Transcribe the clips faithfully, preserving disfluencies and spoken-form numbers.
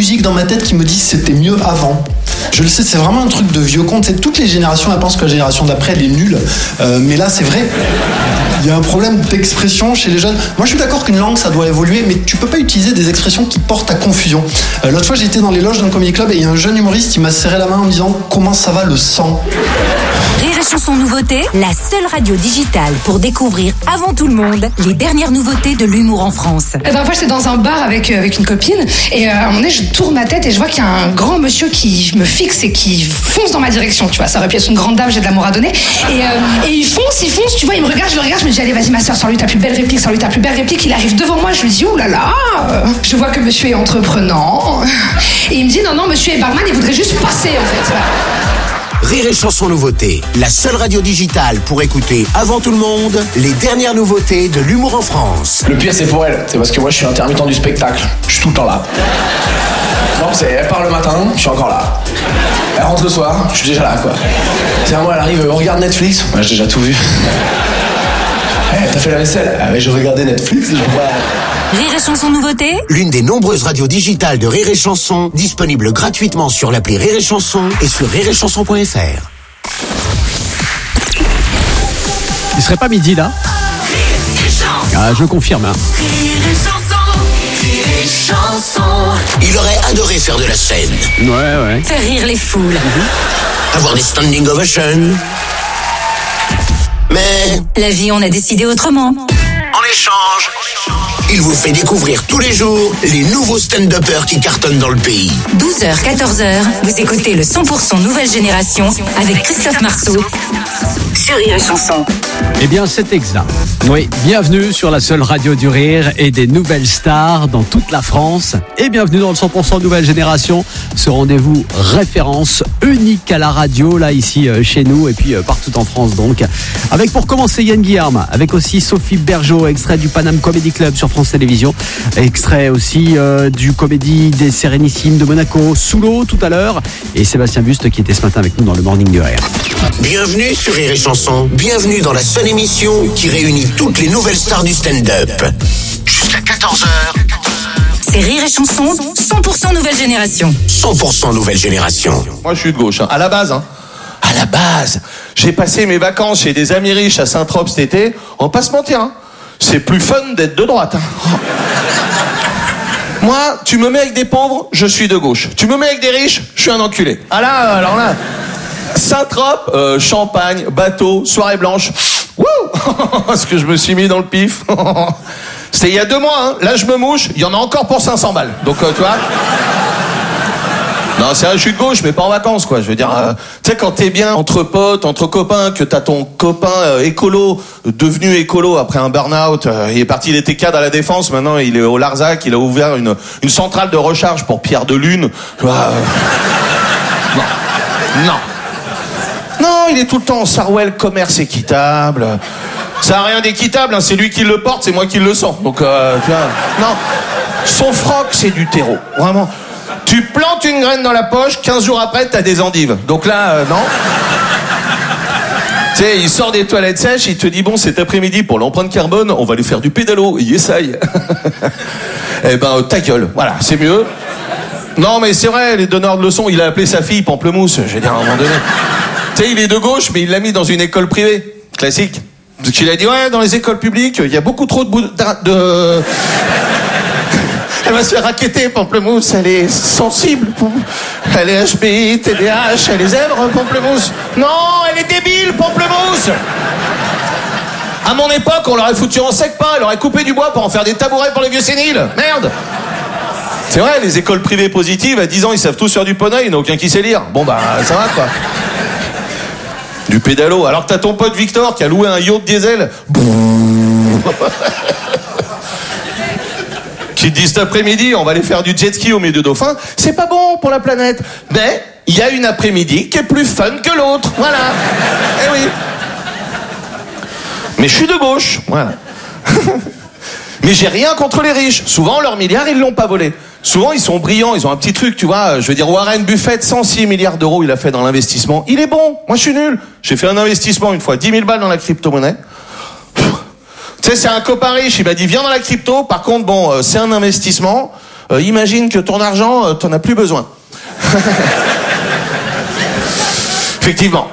musique dans ma tête qui me dit c'était mieux avant. Je le sais, c'est vraiment un truc de vieux con. C'est toutes les générations, elles pensent que la génération d'après, elle est nulle. Euh, mais là, c'est vrai. Il y a un problème d'expression chez les jeunes. Moi, je suis d'accord qu'une langue, ça doit évoluer, mais tu peux pas utiliser des expressions qui portent à confusion. Euh, l'autre fois, j'étais dans les loges d'un comedy club et il y a un jeune humoriste, il m'a serré la main en me disant « Comment ça va le sang ?» Rire et Chanson Nouveauté, la seule radio digitale pour découvrir avant tout le monde les dernières nouveautés de l'humour en France. La dernière fois, j'étais dans un bar avec, euh, avec une copine et euh, à un moment donné, je tourne ma tête et je vois qu'il y a un grand monsieur qui me fixe et qui fonce dans ma direction, tu vois. Ça aurait pu être une grande dame, j'ai de l'amour à donner. Et, euh, et il fonce, il fonce, tu vois, il me regarde, je le regarde, je me dis allez, vas-y ma soeur, sors-lui ta plus belle réplique, sors-lui ta plus belle réplique. Il arrive devant moi, je lui dis oh là là, je vois que monsieur est entreprenant. Et il me dit non, non, monsieur est barman, il voudrait juste passer en fait. Rire et Chanson Nouveauté, la seule radio digitale pour écouter avant tout le monde les dernières nouveautés de l'humour en France. Le pire c'est pour elle, c'est parce que moi je suis intermittent du spectacle, je suis tout le temps là. Non, c'est elle part le matin, je suis encore là. Elle rentre le soir, je suis déjà là quoi. C'est à moi, elle arrive, on regarde Netflix, moi j'ai déjà tout vu. Hey, t'as fait la vaisselle? Ah mais je regardais Netflix, je vois. Rire et Chanson Nouveauté, L'une des nombreuses radios digitales de Rire et Chanson, disponible gratuitement sur l'appli Rire et Chanson et sur rire et chanson point f r. Il serait pas midi là? Ah, je confirme. Hein. Il aurait adoré faire de la scène. Ouais, ouais. faire rire les foules. Avoir des standing ovations. Mais La vie, on a décidé autrement. en échange, il vous fait découvrir tous les jours les nouveaux stand-uppers qui cartonnent dans le pays. douze heures, quatorze heures, vous écoutez le cent pour cent Nouvelle Génération avec Christophe Marceau sur Rire et Chanson. Eh bien, c'est exact. Oui, bienvenue sur la seule radio du rire et des nouvelles stars dans toute la France. Et bienvenue dans le cent pour cent Nouvelle Génération, ce rendez-vous référence unique à la radio, là, ici, euh, chez nous, et puis euh, partout en France, donc. Avec, pour commencer, Yann Guilherme, avec aussi Sophie Bergeau, extrait du Paname Comedy Club sur France Télévisions, extrait aussi euh, du Comédie des Sérénissimes de Monaco, sous l'eau, tout à l'heure, et Sébastien Buste, qui était ce matin avec nous dans le Morning du Rire. Bienvenue sur Rire et Chanson, bienvenue dans la seule émission qui réunit toutes les nouvelles stars du stand-up. Jusqu'à quatorze heures, C'est Rire et Chanson, cent pour cent Nouvelle Génération. cent pour cent Nouvelle Génération. Moi je suis de gauche, hein. À la base, hein. À la base, j'ai passé mes vacances chez des amis riches à Saint-Tropez cet été. On va pas se mentir, hein. C'est plus fun d'être de droite, hein. Moi, tu me mets avec des pauvres, je suis de gauche. Tu me mets avec des riches, je suis un enculé. Ah là, alors là, Saint-Tropez, euh, champagne, bateau, soirée blanche. Wouh. Ce que je me suis mis dans le pif. C'était il y a deux mois, hein. Là je me mouche, il y en a encore pour cinq cents balles. Donc euh, tu vois. Non, c'est vrai, je suis de gauche, mais pas en vacances, quoi. Je veux dire, euh, tu sais, quand t'es bien entre potes, entre copains, que t'as ton copain euh, écolo, devenu écolo après un burn-out, euh, il est parti, il était cadre à la Défense, maintenant il est au Larzac, il a ouvert une, une centrale de recharge pour Pierre de Lune. Tu vois, euh... Non. Non. Non, il est tout le temps en Sarwell, commerce équitable. Ça n'a rien d'équitable, hein, c'est lui qui le porte, c'est moi qui le sens. Donc, euh, tu vois, non. Son froc, c'est du terreau. Vraiment. Tu plantes une graine dans la poche, quinze jours après, t'as des endives. Donc là, euh, non. Tu sais, il sort des toilettes sèches, il te dit, bon, cet après-midi, pour l'empreinte carbone, on va aller faire du pédalo. Il essaye. Eh ben, euh, ta gueule. Voilà, c'est mieux. Non, mais c'est vrai, les donneurs de leçons, il a appelé sa fille Pamplemousse. Je veux dire, à un moment donné. Tu sais, il est de gauche, mais il l'a mis dans une école privée. Classique. Donc il a dit, ouais, dans les écoles publiques, il y a beaucoup trop de... Bou- de... Elle va se faire racketter, Pamplemousse, elle est sensible. Elle est H P I, T D A H, elle est zèbre, Pamplemousse. Non, elle est débile, Pamplemousse. À mon époque, on l'aurait foutu en sec pas, elle aurait coupé du bois pour en faire des tabourets pour les vieux séniles. Merde. C'est vrai, les écoles privées positives, à dix ans, ils savent tous faire du poney, il n'y en a aucun qui sait lire. Bon, bah, ça va, quoi. Du pédalo, alors que t'as ton pote Victor qui a loué un yacht diesel. Qui te dit cet après-midi, on va aller faire du jet ski au milieu de dauphins. C'est pas bon pour la planète. Mais il y a une après-midi qui est plus fun que l'autre. Voilà. Eh oui. Mais je suis de gauche. Voilà. Mais j'ai rien contre les riches. Souvent, leurs milliards, ils l'ont pas volé. Souvent, ils sont brillants, ils ont un petit truc, tu vois. Je veux dire, Warren Buffett, cent six milliards d'euros, il a fait dans l'investissement. Il est bon. Moi, je suis nul. J'ai fait un investissement une fois, dix mille balles dans la crypto-monnaie. Tu sais, c'est un copain riche, il m'a dit, viens dans la crypto. Par contre, bon, euh, c'est un investissement. euh, imagine que ton argent, euh, t'en as plus besoin. Effectivement.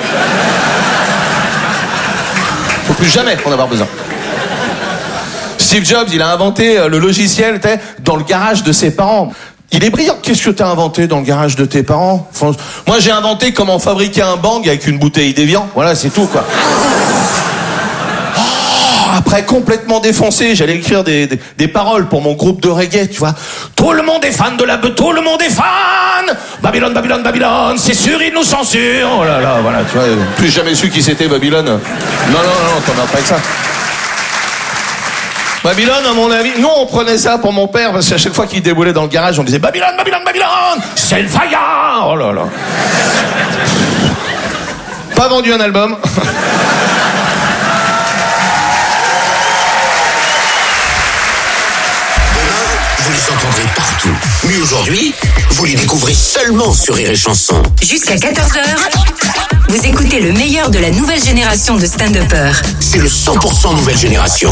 Faut plus jamais en avoir besoin. Steve Jobs, il a inventé le logiciel dans le garage de ses parents. Il est brillant. Qu'est-ce que t'as inventé dans le garage de tes parents? Enfin, moi, j'ai inventé comment fabriquer un bang avec une bouteille d'Évian. Voilà, c'est tout, quoi. Oh, après, complètement défoncé, j'allais écrire des, des, des paroles pour mon groupe de reggae, tu vois. Tout le monde est fan de la... Tout le monde est fan. Babylone, Babylone, Babylone. C'est sûr, ils nous censurent. Oh là là, voilà, tu vois. Plus jamais su qui c'était, Babylone. Non, non, non, t'en as pas avec ça. Babylone, à mon avis, nous on prenait ça pour mon père parce qu'à chaque fois qu'il déboulait dans le garage, on disait Babylone, Babylone, Babylone, c'est le fire. Oh là là. Pas vendu un album. Vous les entendrez partout. Mais aujourd'hui, vous les découvrez seulement sur Rire et Chanson. Jusqu'à quatorze heures, vous écoutez le meilleur de la nouvelle génération de stand-uppers. C'est le cent pour cent nouvelle génération.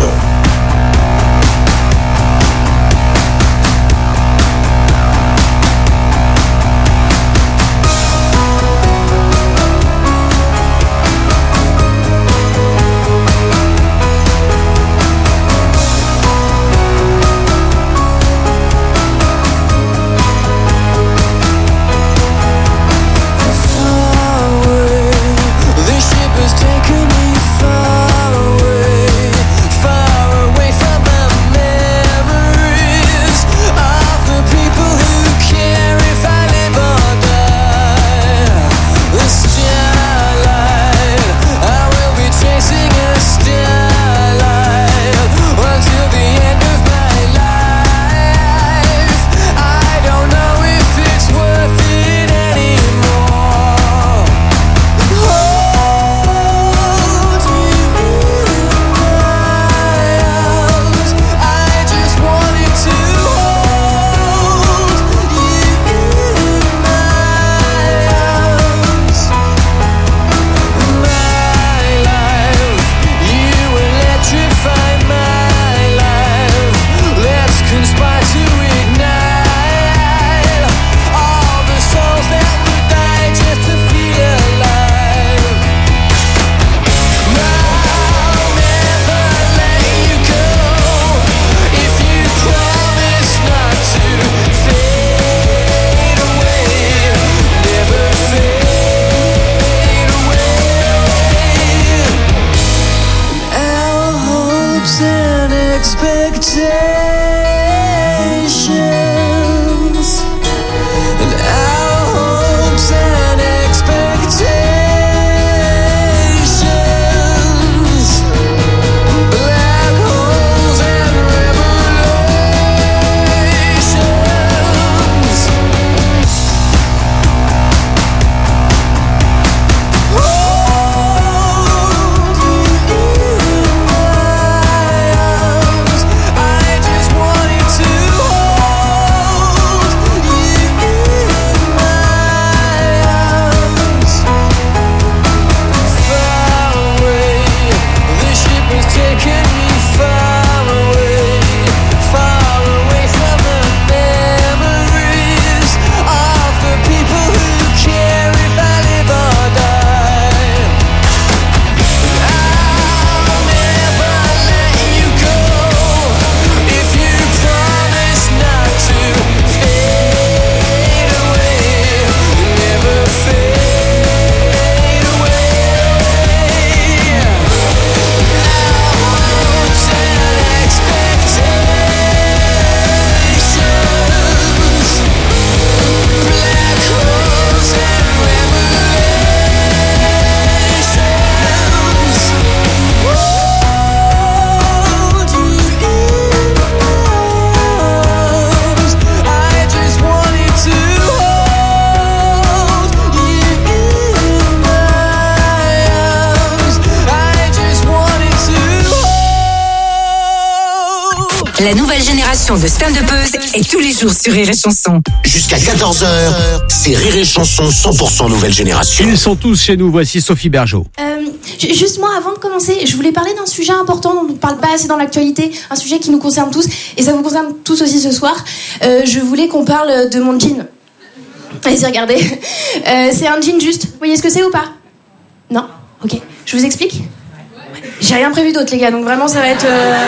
La nouvelle génération de stand-uppeuses est tous les jours sur Rire et Chanson. Jusqu'à quatorze heures, c'est Rire et Chanson cent pour cent nouvelle génération. Ils sont tous chez nous, voici Sophie Bergeau. Euh, Juste moi, avant de commencer, je voulais parler d'un sujet important dont on ne parle pas assez dans l'actualité, un sujet qui nous concerne tous, et ça vous concerne tous aussi ce soir. Euh, je voulais qu'on parle de mon jean. Allez-y, regardez. Euh, c'est un jean juste. Vous voyez ce que c'est ou pas? Non? Ok. Je vous explique? J'ai rien prévu d'autre, les gars, donc vraiment, ça va être... Euh...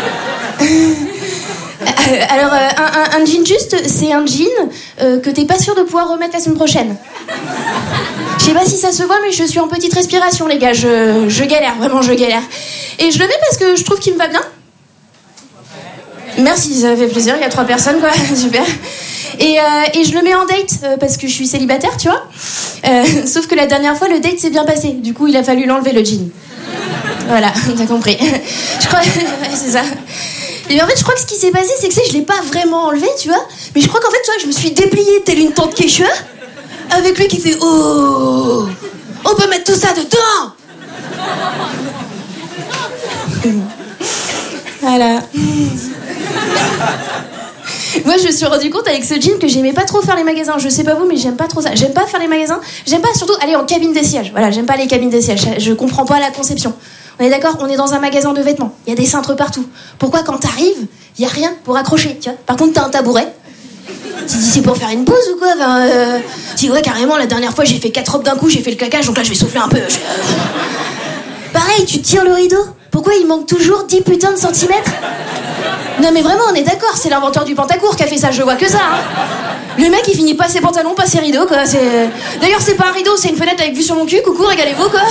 Alors, euh, un, un, un jean juste, c'est un jean euh, que t'es pas sûr de pouvoir remettre la semaine prochaine. Je sais pas si ça se voit, mais je suis en petite respiration, les gars. Je, je galère, vraiment, je galère. Et je le mets parce que je trouve qu'il me va bien. Merci, ça fait plaisir. Il y a trois personnes, quoi. Super. Et, euh, et je le mets en date euh, parce que je suis célibataire, tu vois. Euh, sauf que la dernière fois, le date s'est bien passé. Du coup, il a fallu l'enlever, le jean. Voilà, t'as compris. Je crois... Ouais, c'est ça. Et bien en fait, je crois que ce qui s'est passé, c'est que c'est, je l'ai pas vraiment enlevé, tu vois. Mais je crois qu'en fait, tu vois, je me suis dépliée telle une tante quechua, avec lui qui fait « Oh, on peut mettre tout ça dedans !» Voilà. Moi, je me suis rendu compte avec ce jean que j'aimais pas trop faire les magasins. Je sais pas vous, mais j'aime pas trop ça. J'aime pas faire les magasins. J'aime pas surtout aller en cabine d'essayage. Voilà, j'aime pas les cabines d'essayage. Je comprends pas la conception. On est d'accord, on est dans un magasin de vêtements. Il y a des cintres partout. Pourquoi quand t'arrives, il y a rien pour accrocher, tu vois? Par contre, t'as un tabouret. Tu te dis c'est pour faire une pause ou quoi? Enfin, euh... tu dis ouais, carrément, la dernière fois j'ai fait quatre robes d'un coup, j'ai fait le claquage, donc là je vais souffler un peu. Je... Pareil, tu tires le rideau. Pourquoi il manque toujours dix putains de centimètres? Non mais vraiment, on est d'accord, c'est l'inventeur du pantacourt qui a fait ça, je vois que ça. Hein. Le mec il finit pas ses pantalons, pas ses rideaux, quoi. C'est... D'ailleurs, c'est pas un rideau, c'est une fenêtre avec vue sur mon cul, coucou, régalez-vous, quoi.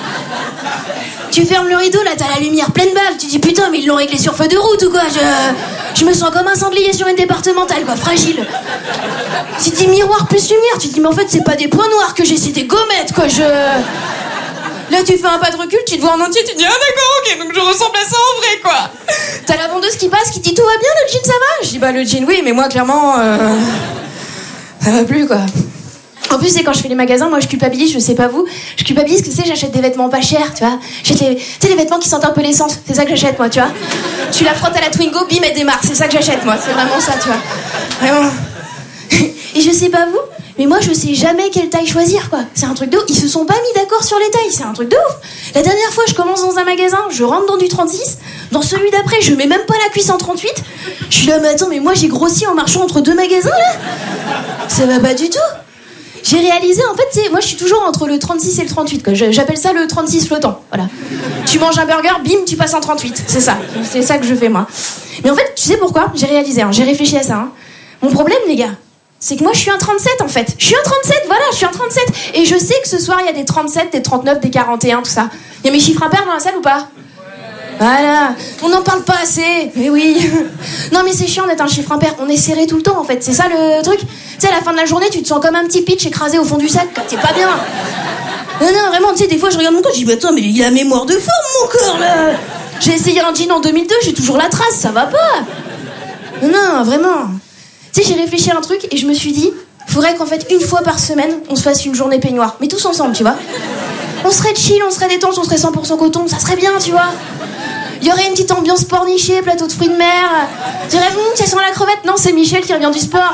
Tu fermes le rideau, là, t'as la lumière pleine balle. Tu dis, putain, mais ils l'ont réglé sur feu de route ou quoi? Je, je me sens comme un sanglier sur une départementale, quoi, fragile. Tu dis miroir plus lumière. Tu dis, mais en fait, c'est pas des points noirs que j'ai, c'est des gommettes, quoi. Je... Là, tu fais un pas de recul, tu te vois en entier, tu te dis, ah d'accord, ok, donc je ressemble à ça en vrai, quoi. T'as la vendeuse qui passe, qui dit, tout va bien, le jean, ça va? Je dis, bah, le jean, oui, mais moi, clairement, euh... ça va plus, quoi. En plus, c'est quand je fais les magasins, moi je culpabilise, je sais pas vous, je culpabilise que c'est, j'achète des vêtements pas chers, tu vois. J'achète les, tu sais, les vêtements qui sentent un peu l'essence, c'est ça que j'achète, moi, tu vois. Tu la frottes à la Twingo, bim, elle démarre, c'est ça que j'achète, moi, c'est vraiment ça, tu vois. Vraiment. Et je sais pas vous, mais moi je sais jamais quelle taille choisir, quoi. C'est un truc de ouf, ils se sont pas mis d'accord sur les tailles, c'est un truc de ouf. La dernière fois, je commence dans un magasin, je rentre dans du trente-six, dans celui d'après, je mets même pas la cuisse en trente-huit. Je suis là, mais attends, mais moi j'ai grossi en marchant entre deux magasins, là. Ça va pas du tout. J'ai réalisé, en fait, c'est, moi je suis toujours entre le trente-six et le trente-huit, quoi. J'appelle ça le trente-six flottant, voilà. Tu manges un burger, bim, tu passes en trente-huit, c'est ça, c'est ça que je fais, moi. Mais en fait, tu sais pourquoi? J'ai réalisé, hein, j'ai réfléchi à ça. Hein. Mon problème, les gars, c'est que moi je suis un trente-sept, en fait. Je suis un trente-sept, voilà, je suis un trente-sept. Et je sais que ce soir, il y a des trente-sept, des trente-neuf, des quarante et un, tout ça. Il y a mes chiffres impairs dans la salle ou pas? Voilà, on n'en parle pas assez, mais oui. Non mais c'est chiant d'être un chiffre impair, on est serré tout le temps en fait, c'est ça le truc. Tu sais, à la fin de la journée, tu te sens comme un petit pitch écrasé au fond du sac, t'es pas bien. Non, non, vraiment, tu sais, des fois je regarde mon corps, je dis, mais attends, mais il a mémoire de forme mon corps là. J'ai essayé un jean en deux mille deux, j'ai toujours la trace, ça va pas. Non, non, vraiment. Tu sais, j'ai réfléchi à un truc et je me suis dit, faudrait qu'en fait, une fois par semaine, on se fasse une journée peignoir, mais tous ensemble, tu vois. On serait chill, on serait détente, on serait cent pour cent coton, ça serait bien, tu vois. Il y aurait une petite ambiance pornichée, plateau de fruits de mer. Je dirais, hum, ça sent la crevette. Non, c'est Michel qui revient du sport.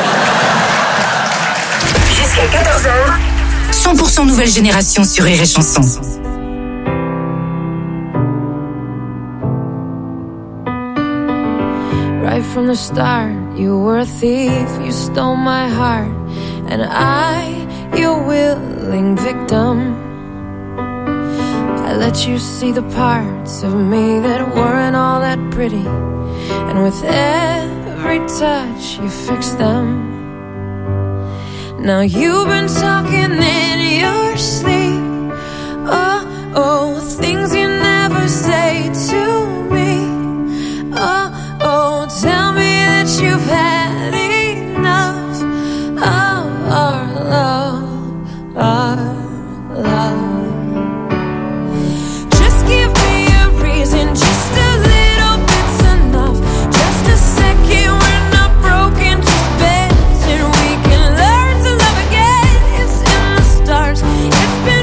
Jusqu'à quatorze heures, cent pour cent nouvelle génération sur Rire et Chanson. Right from the start, you were a thief, you stole my heart, and I, your willing victim. I let you see the parts of me that weren't all that pretty, and with every touch you fixed them. Now you've been talking in your sleep, oh, oh, things you never say to me, oh, oh, tell me that you've had enough of our love, our love. Just a little bit's enough. Just a second, we're not broken, just bends, and we can learn to love again. It's in the stars. It's been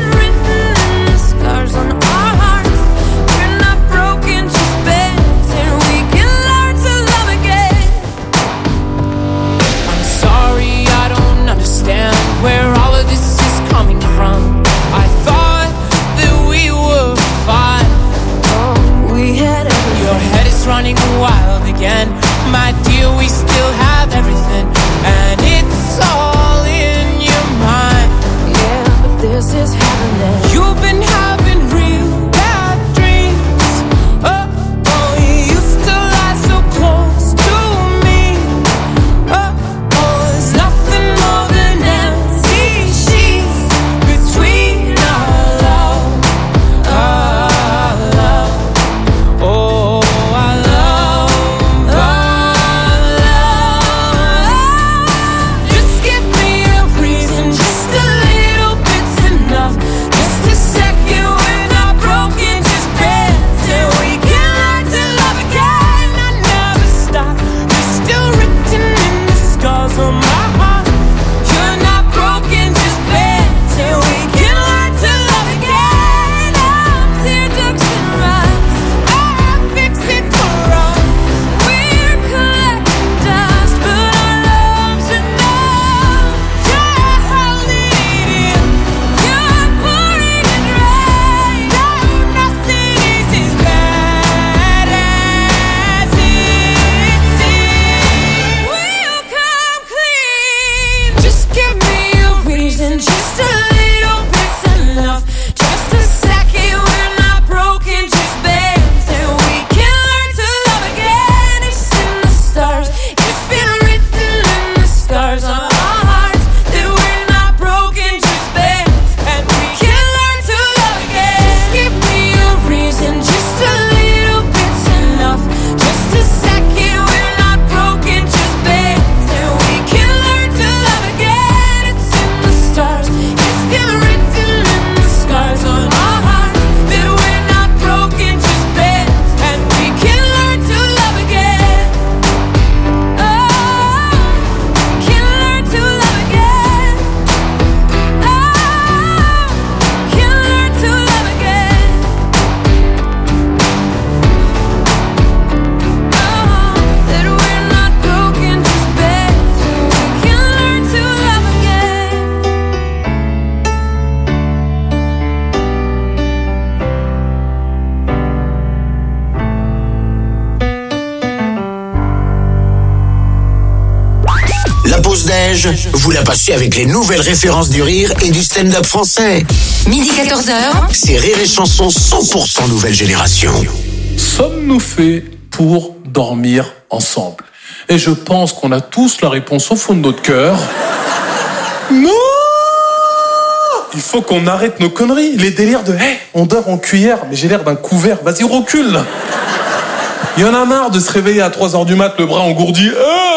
pause déj, vous la passez avec les nouvelles références du rire et du stand-up français. Midi quatorze heures. C'est Rire et Chanson cent pour cent nouvelle génération. Sommes-nous faits pour dormir ensemble? Et je pense qu'on a tous la réponse au fond de notre cœur. Non! Il faut qu'on arrête nos conneries, les délires de hey, on dort en cuillère, mais j'ai l'air d'un couvert, vas-y recule. Il y en a marre de se réveiller à trois heures du mat, le bras engourdi,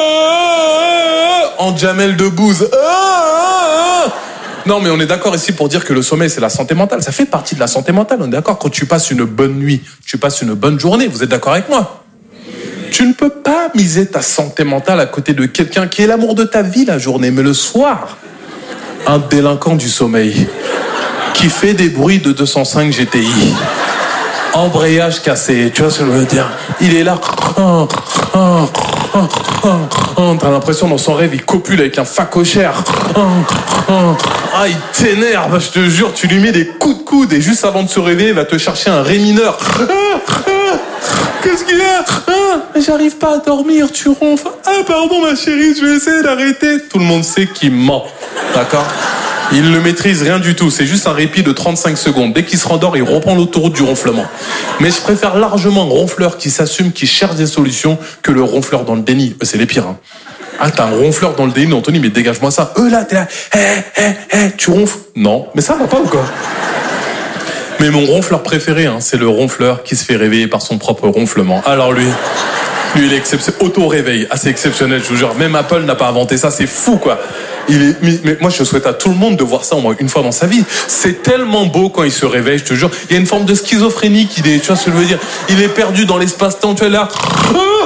en Jamel Debbouze. Non, mais on est d'accord ici pour dire que le sommeil, c'est la santé mentale. Ça fait partie de la santé mentale, on est d'accord. Quand tu passes une bonne nuit, tu passes une bonne journée, vous êtes d'accord avec moi? Tu ne peux pas miser ta santé mentale à côté de quelqu'un qui est l'amour de ta vie la journée, mais le soir, un délinquant du sommeil qui fait des bruits de deux cent cinq G T I, embrayage cassé, tu vois ce que je veux dire? Il est là, t'as l'impression dans son rêve il copule avec un facochère. Ah, il t'énerve, je te jure, tu lui mets des coups de coude et juste avant de se réveiller, il va te chercher un ré mineur. Qu'est-ce qu'il y a? J'arrive pas à dormir, tu ronfles. Ah pardon ma chérie, je vais essayer d'arrêter. Tout le monde sait qu'il ment, d'accord? Il ne maîtrise rien du tout, c'est juste un répit de trente-cinq secondes. Dès qu'il se rendort, il reprend l'autoroute du ronflement. Mais je préfère largement un ronfleur qui s'assume, qui cherche des solutions, que le ronfleur dans le déni. C'est les pires, hein. Ah, t'as un ronfleur dans le déni, Anthony, mais dégage-moi ça. Eux là, t'es là, hé, hé, hé, tu ronfles? Non, mais ça va pas ou quoi? Mais mon ronfleur préféré, hein, c'est le ronfleur qui se fait réveiller par son propre ronflement. Alors lui, lui il est exceptionnel, auto-réveil, assez exceptionnel, je vous jure. Même Apple n'a pas inventé ça, c'est fou quoi. Il est, mais moi je souhaite à tout le monde de voir ça au moins une fois dans sa vie. C'est tellement beau quand il se réveille, je te jure. Il y a une forme de schizophrénie qu'il est, tu vois ce que je veux dire. Il est perdu dans l'espace-temps, tu vois là. Ah,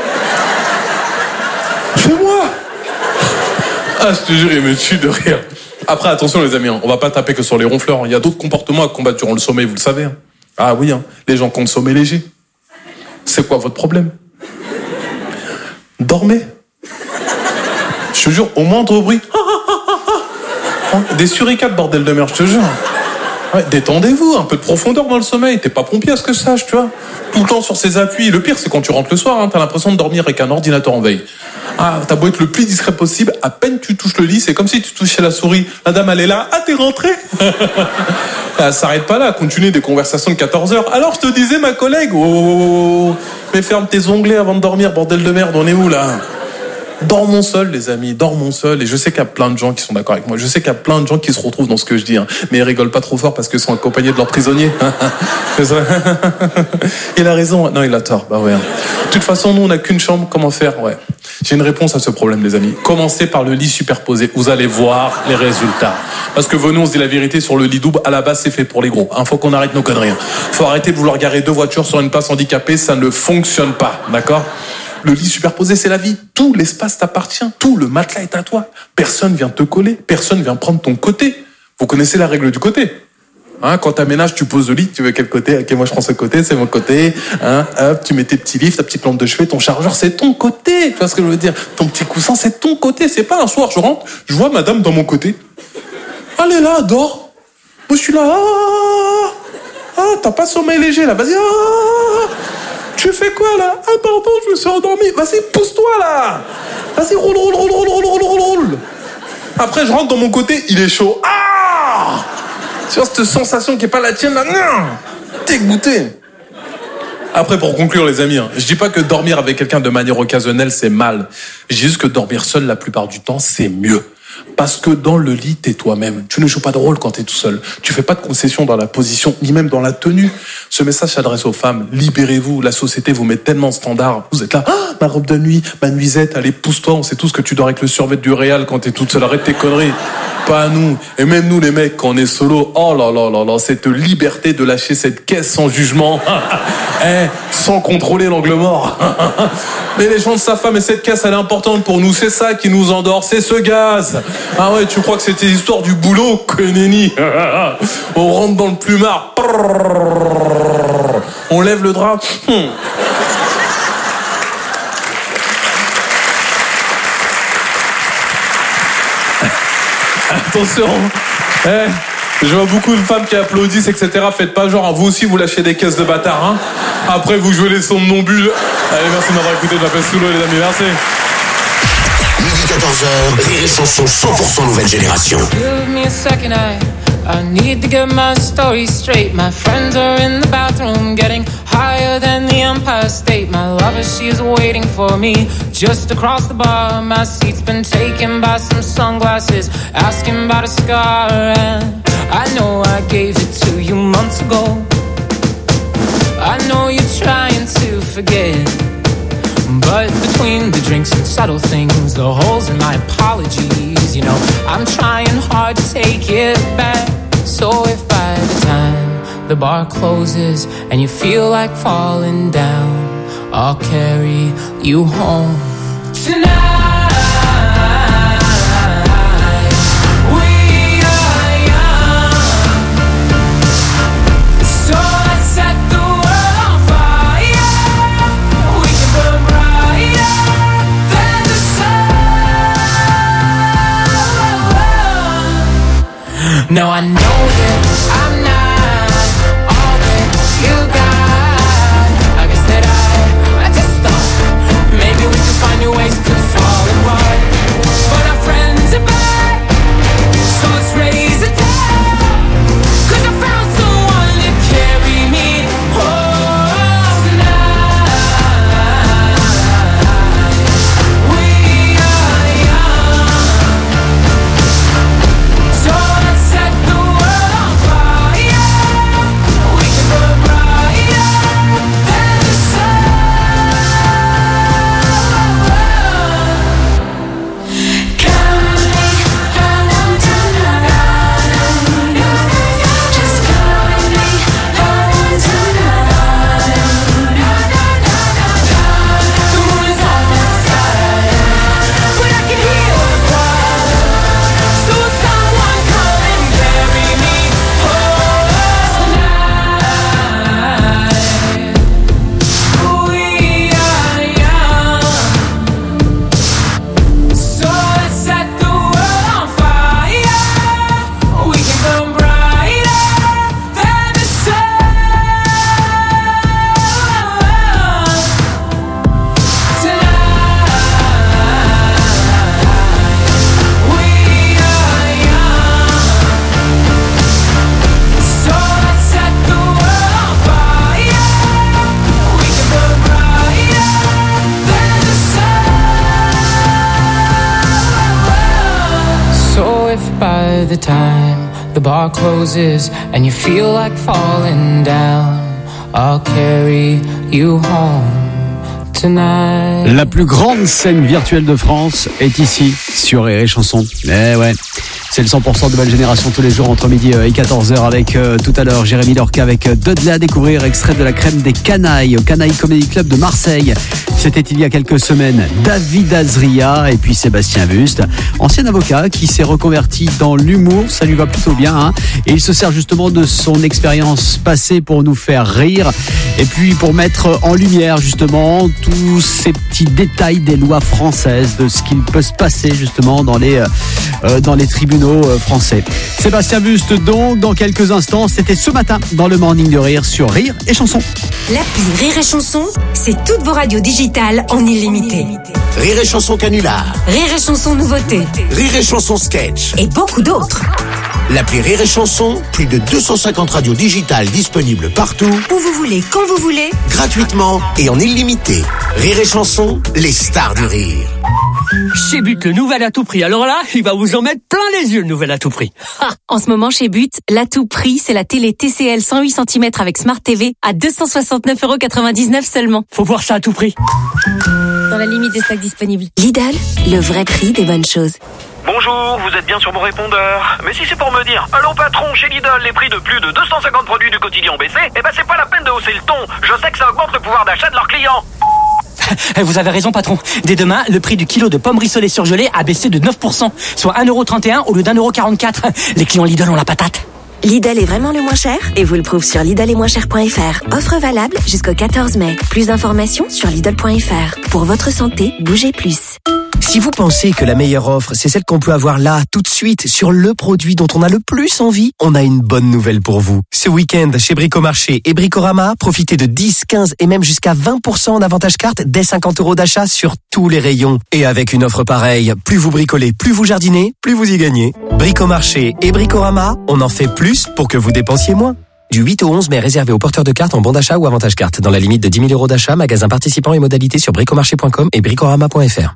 fais-moi. Ah, je te jure, il me tue de rire. Après, attention les amis, hein, on va pas taper que sur les ronfleurs. Il y a d'autres comportements à combattre durant le sommeil, vous le savez. Hein. Ah oui, hein, les gens qui ont le sommeil léger. C'est quoi votre problème? Dormez. Je te jure, au moindre bruit. Des suricates, bordel de merde, je te jure. Ouais, détendez-vous, un peu de profondeur dans le sommeil. T'es pas pompier à ce que je sache, tu vois. Tout le temps sur ses appuis. Le pire, c'est quand tu rentres le soir, hein, t'as l'impression de dormir avec un ordinateur en veille. Ah, t'as beau être le plus discret possible, à peine tu touches le lit, c'est comme si tu touchais la souris. La dame, elle est là. Ah, t'es rentré? Elle s'arrête pas là, continue des conversations de quatorze heures. Alors, je te disais, ma collègue, oh, mais ferme tes onglets avant de dormir, bordel de merde, on est où là? Dormons seuls, les amis, dormons seuls. Et je sais qu'il y a plein de gens qui sont d'accord avec moi. Je sais qu'il y a plein de gens qui se retrouvent dans ce que je dis. Hein. Mais ils rigolent pas trop fort parce qu'ils sont accompagnés de leurs prisonniers. Il a raison. Non, il a tort. Bah ouais. De toute façon, nous, on n'a qu'une chambre. Comment faire? Ouais. J'ai une réponse à ce problème, les amis. Commencez par le lit superposé. Vous allez voir les résultats. Parce que venons, on se dit la vérité, sur le lit double, à la base, c'est fait pour les gros. Hein, faut qu'on arrête nos conneries. Faut arrêter de vouloir garer deux voitures sur une place handicapée. Ça ne fonctionne pas. D'accord? Le lit superposé, c'est la vie. Tout l'espace t'appartient. Tout le matelas est à toi. Personne vient te coller. Personne vient prendre ton côté. Vous connaissez la règle du côté. Hein, quand t'aménages, tu poses le lit. Tu veux quel côté? Ok, moi je prends ce côté, c'est mon côté. Hein, hop, tu mets tes petits livres, ta petite lampe de chevet, ton chargeur, c'est ton côté. Tu vois ce que je veux dire? Ton petit coussin, c'est ton côté. C'est pas un soir, je rentre, je vois madame dans mon côté. Elle est là, dors. Moi je suis là. Ah, ah t'as pas sommeil léger là. Vas-y. Ah, tu fais quoi là? Ah pardon, je me suis endormi. Vas-y, pousse-toi là. Vas-y, roule, roule, roule, roule, roule, roule, roule, roule. Après, je rentre dans mon côté, il est chaud. Ah! Tu vois cette sensation qui est pas la tienne là? Non! T'es goûté. Après, pour conclure les amis, hein, je dis pas que dormir avec quelqu'un de manière occasionnelle c'est mal. Je dis juste que dormir seul la plupart du temps c'est mieux. Parce que dans le lit, t'es toi-même. Tu ne joues pas de rôle quand t'es tout seul. Tu fais pas de concessions dans la position, ni même dans la tenue. Ce message s'adresse aux femmes. Libérez-vous. La société vous met tellement en standard. Vous êtes là, ah, ma robe de nuit, ma nuisette, allez, pousse-toi. On sait tous que tu dors avec le survêt du Réal quand t'es toute seule. Arrête tes conneries. Pas à nous. Et même nous, les mecs, quand on est solo, oh là là là là, cette liberté de lâcher cette caisse sans jugement. Eh, sans contrôler l'angle mort. Mais les gens de sa femme et cette caisse, elle est importante pour nous. C'est ça qui nous endort. C'est ce gaz. Ah ouais, tu crois que c'était l'histoire du boulot, que nenni. On rentre dans le plumard. On lève le drap. Attention. Eh, je vois beaucoup de femmes qui applaudissent, et cetera. Faites pas genre, vous aussi vous lâchez des caisses de bâtards. Hein. Après vous jouez les sons de non-bulles. Allez, merci de m'avoir écouté. Je m'appelle Soulo, les amis. Merci. midi quatorze heures, Rire et Chanson cent pour cent nouvelle génération. Give me a second, I, I need to get my story straight. My friends are in the bathroom getting higher than the Empire State. My lover, she is waiting for me just across the bar. My seat's been taken by some sunglasses, asking about a scar. And I know I gave it to you months ago. I know you're trying to forget, but between the drinks and subtle things, the holes in my apologies, you know, I'm trying hard to take it back. So if by the time the bar closes and you feel like falling down, I'll carry you home tonight. No, I know that I'm not all that you got. I guess that I, I just thought maybe we could find new ways to fall apart. But our friends are back, so let's raise a toast. 'Cause I found someone to carry me home tonight. We are young, so let's set the world on fire. We can burn brighter than the sun. Come me home tonight. Just come me home tonight. The moon is on my side, but I can hear the choir. So someone come and carry me home tonight. We are young, so let's set the world on fire. We can burn brighter than the sun tonight. We are young, so let's set the world on fire. We can burn brighter than the sun. So if by the time the bar closes and you feel like falling down, I'll carry you home tonight. La plus grande scène virtuelle de France est ici, sur Rire et Chanson. Eh ouais, c'est le cent pour cent nouvelle génération tous les jours entre midi et quatorze heures avec euh, tout à l'heure Jérémy Lorca avec euh, Dudley à découvrir, extrait de la crème des canailles au Canaille Comedy Club de Marseille. C'était il y a quelques semaines David Azria et puis Sébastien Buste, ancien avocat qui s'est reconverti dans l'humour, ça lui va plutôt bien hein, et il se sert justement de son expérience passée pour nous faire rire et puis pour mettre en lumière justement tous ces petits détails des lois françaises, de ce qu'il peut se passer justement dans les, euh, dans les tribunaux euh, français. Sébastien Buste donc dans quelques instants, c'était ce matin dans le Morning de Rire sur Rire et Chanson. L'appli Rire et Chanson, c'est toutes vos radios digitales en illimité. Rire et Chanson canular, Rire et Chanson nouveautés Rire et Chanson sketch. et beaucoup d'autres. L'appli Rire et Chanson, plus de deux cent cinquante radios digitales disponibles partout, Où vous voulez, quand vous voulez. gratuitement et en illimité. Rire et Chanson, les stars du rire. Chez But, le nouvel à tout prix. Alors là, il va vous en mettre plein les yeux, le nouvel à tout prix. Ah, en ce moment, chez But, l'à tout prix, c'est la télé T C L cent huit centimètres avec Smart T V à deux cent soixante-neuf euros quatre-vingt-dix-neuf seulement. Faut voir ça à tout prix. Dans la limite des stocks disponibles. Lidl, le vrai prix des bonnes choses. Bonjour, vous êtes bien sur mon répondeur. Mais si c'est pour me dire, allô patron, chez Lidl, les prix de plus de deux cent cinquante produits du quotidien ont baissé, eh ben c'est pas la peine de hausser le ton. Je sais que ça augmente le pouvoir d'achat de leurs clients. Vous avez raison, patron. Dès demain, le prix du kilo de pommes rissolées surgelées a baissé de neuf pour cent, soit un euro trente et un au lieu d'un euro quarante-quatre. Les clients Lidl ont la patate. Lidl est vraiment le moins cher et vous le prouve sur Lidl et moins cher point f r. Offre valable jusqu'au quatorze mai. Plus d'informations sur Lidl point f r. Pour votre santé, bougez plus. Si vous pensez que la meilleure offre, c'est celle qu'on peut avoir là, tout de suite, sur le produit dont on a le plus envie, on a une bonne nouvelle pour vous. Ce week-end, chez Bricomarché et Bricorama, profitez de dix, quinze et même jusqu'à vingt pour cent en avantage carte dès cinquante euros d'achat sur tous les rayons. Et avec une offre pareille, plus vous bricolez, plus vous jardinez, plus vous y gagnez. Bricomarché et Bricorama, on en fait plus pour que vous dépensiez moins. Du huit au onze mai, réservé aux porteurs de cartes en bon d'achat ou avantage carte. Dans la limite de dix mille euros d'achat, magasin participant et modalités sur bricomarché point com et bricorama point f r.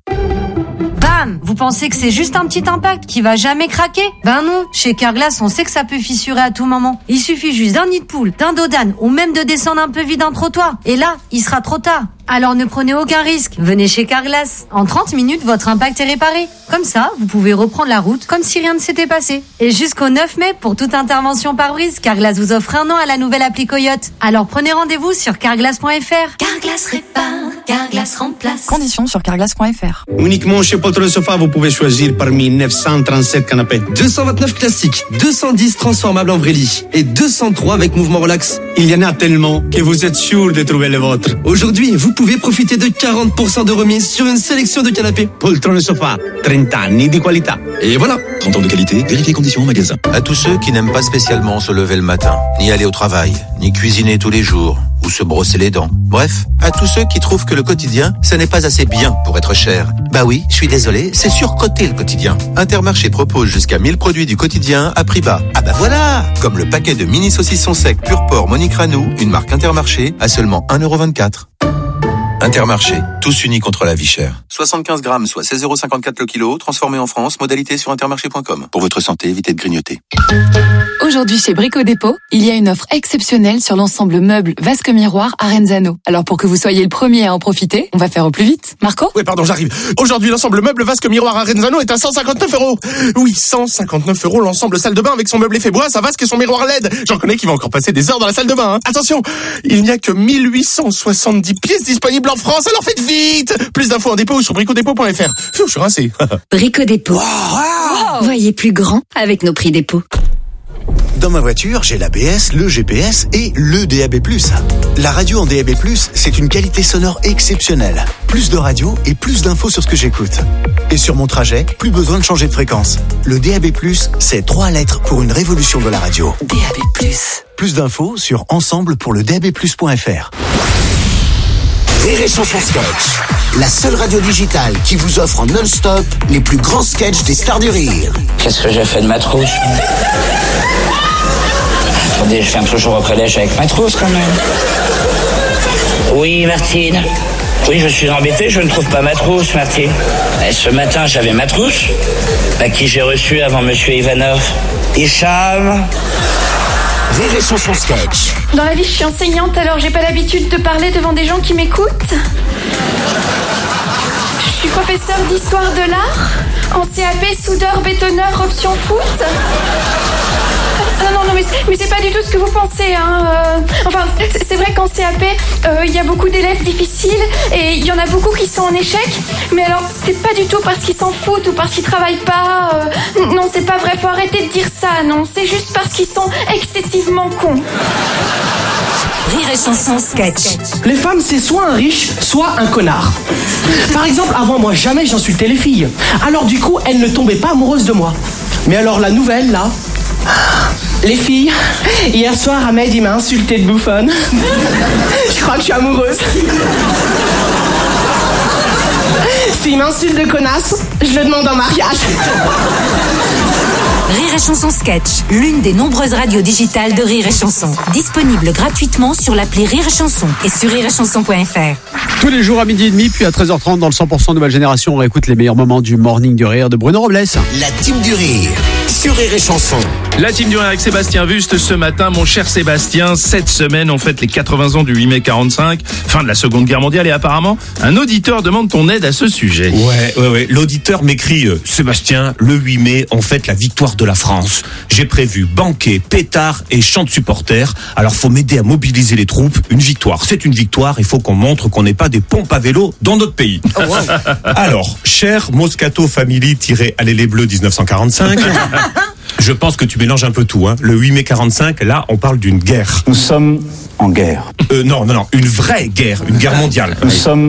Bam! Vous pensez que c'est juste un petit impact qui va jamais craquer? Ben non, chez Carglass, on sait que ça peut fissurer à tout moment. Il suffit juste d'un nid de poule, d'un dos d'âne ou même de descendre un peu vite un trottoir. Et là, il sera trop tard. Alors ne prenez aucun risque. Venez chez Carglass. En trente minutes, votre impact est réparé. Comme ça, vous pouvez reprendre la route comme si rien ne s'était passé. Et jusqu'au neuf mai, pour toute intervention pare-brise, Carglass vous offre un an à la nouvelle appli Coyote. Alors prenez rendez-vous sur carglass point f r. Carglass répare, Carglass remplace. Conditions sur carglass point f r. Uniquement chez Poltron Sofa, vous pouvez choisir parmi neuf cent trente-sept canapés. deux cent vingt-neuf classiques, deux cent dix transformables en vrai lit et deux cent trois avec mouvement relax. Il y en a tellement que vous êtes sûr de trouver le vôtre. Aujourd'hui, vous pouvez profiter de quarante pour cent de remise sur une sélection de canapés. Poltron Sofa, trente anni di qualità. Et voilà, trente ans de qualité, vérifiez conditions en magasin. À tous ceux qui n'aiment pas spécialement se lever le matin, ni aller au travail, ni cuisiner tous les jours, ou se brosser les dents. Bref, à tous ceux qui trouvent que le quotidien, ça n'est pas assez bien pour être cher. Bah oui, je suis désolé, c'est surcoté le quotidien. Intermarché propose jusqu'à mille produits du quotidien à prix bas. Ah bah voilà! Comme le paquet de mini saucissons secs pur porc Monique Ranou, une marque Intermarché, à seulement un euro vingt-quatre. Intermarché, tous unis contre la vie chère. soixante-quinze grammes, soit seize euros cinquante-quatre le kilo, transformé en France, modalité sur intermarché point com. Pour votre santé, évitez de grignoter. Aujourd'hui chez Brico Dépôt, il y a une offre exceptionnelle sur l'ensemble meuble vasque miroir Arenzano. Alors pour que vous soyez le premier à en profiter, on va faire au plus vite. Marco? Oui, pardon, j'arrive. Aujourd'hui, l'ensemble meuble vasque miroir Arenzano est à cent cinquante-neuf euros. Oui, cent cinquante-neuf euros l'ensemble salle de bain avec son meuble effet bois, sa vasque et son miroir L E D. J'en connais qui vont encore passer des heures dans la salle de bain. Hein. Attention, il n'y a que mille huit cent soixante-dix pièces disponibles en France, alors faites vite. Plus d'infos en dépôt sur bricodépôt point f r. Pfiou, je suis rincé. Brico Dépôt. Wow. Voyez plus grand avec nos prix dépôt. Dans ma voiture, j'ai l'A B S, le G P S et le D A B plus. La radio en D A B plus, c'est une qualité sonore exceptionnelle. Plus de radio et plus d'infos sur ce que j'écoute. Et sur mon trajet, plus besoin de changer de fréquence. Le D A B plus, c'est trois lettres pour une révolution de la radio. D A B plus. Plus d'infos sur ensemble pour le D A B plus point f r. Rire et Chanson Sketch, la seule radio digitale qui vous offre en non-stop les plus grands sketchs des stars du rire. Qu'est-ce que j'ai fait de ma trousse? Attendez, je ferme toujours au collège avec ma trousse quand même. Oui, Martine. Oui, je suis embêté, je ne trouve pas ma trousse, Martine. Et ce matin, j'avais ma trousse, à qui j'ai reçu avant Monsieur Ivanov. Hicham. Rire et Chanson Sketch. Dans la vie, je suis enseignante, alors j'ai pas l'habitude de parler devant des gens qui m'écoutent. Je suis professeure d'histoire de l'art, en C A P, soudeur, bétonneur, option foot. Non, non, non, mais, mais c'est pas du tout ce que vous pensez, hein. Euh, enfin, c'est vrai qu'en C A P, il euh, y a beaucoup d'élèves difficiles et il y en a beaucoup qui sont en échec. Mais alors, c'est pas du tout parce qu'ils s'en foutent ou parce qu'ils travaillent pas. Euh, non, c'est pas vrai, faut arrêter de dire ça, non. C'est juste parce qu'ils sont excessivement cons. Rire et Chanson Sketch. Les femmes, c'est soit un riche, soit un connard. Par exemple, avant moi, jamais j'insultais les filles. Alors du coup, elles ne tombaient pas amoureuses de moi. Mais alors la nouvelle, là... Les filles, hier soir, Ahmed, il m'a insulté de bouffonne. Je crois que je suis amoureuse. S'il m'insulte de connasse, je le demande en mariage. Rire et Chanson Sketch, l'une des nombreuses radios digitales de Rire et Chanson. Disponible gratuitement sur l'appli Rire et Chanson et sur rire et chanson point f r. Tous les jours à midi et demi, puis à treize heures trente dans le cent pour cent Nouvelle Génération, on réécoute les meilleurs moments du Morning du Rire de Bruno Robles. La team du rire sur Rire et Chanson. La team du Rire avec Sébastien Wüst ce matin. Mon cher Sébastien, cette semaine, on fête les quatre-vingts ans du huit mai quarante-cinq, fin de la Seconde Guerre mondiale, et apparemment, un auditeur demande ton aide à ce sujet. Ouais, ouais, ouais. L'auditeur m'écrit euh, Sébastien, le huit mai, on fête la victoire de la France. J'ai prévu banquet, pétard et chant de supporters. Alors, faut m'aider à mobiliser les troupes. Une victoire, c'est une victoire. Il faut qu'on montre qu'on n'est pas des pompes à vélo dans notre pays. Oh, wow. Alors, cher Moscato Family-Allez les Bleus dix-neuf cent quarante-cinq. Je pense que tu mélanges un peu tout, hein. Le huit mai quarante-cinq, là, on parle d'une guerre. Nous sommes en guerre. Euh, non, non, non, une vraie guerre, une guerre mondiale. Nous sommes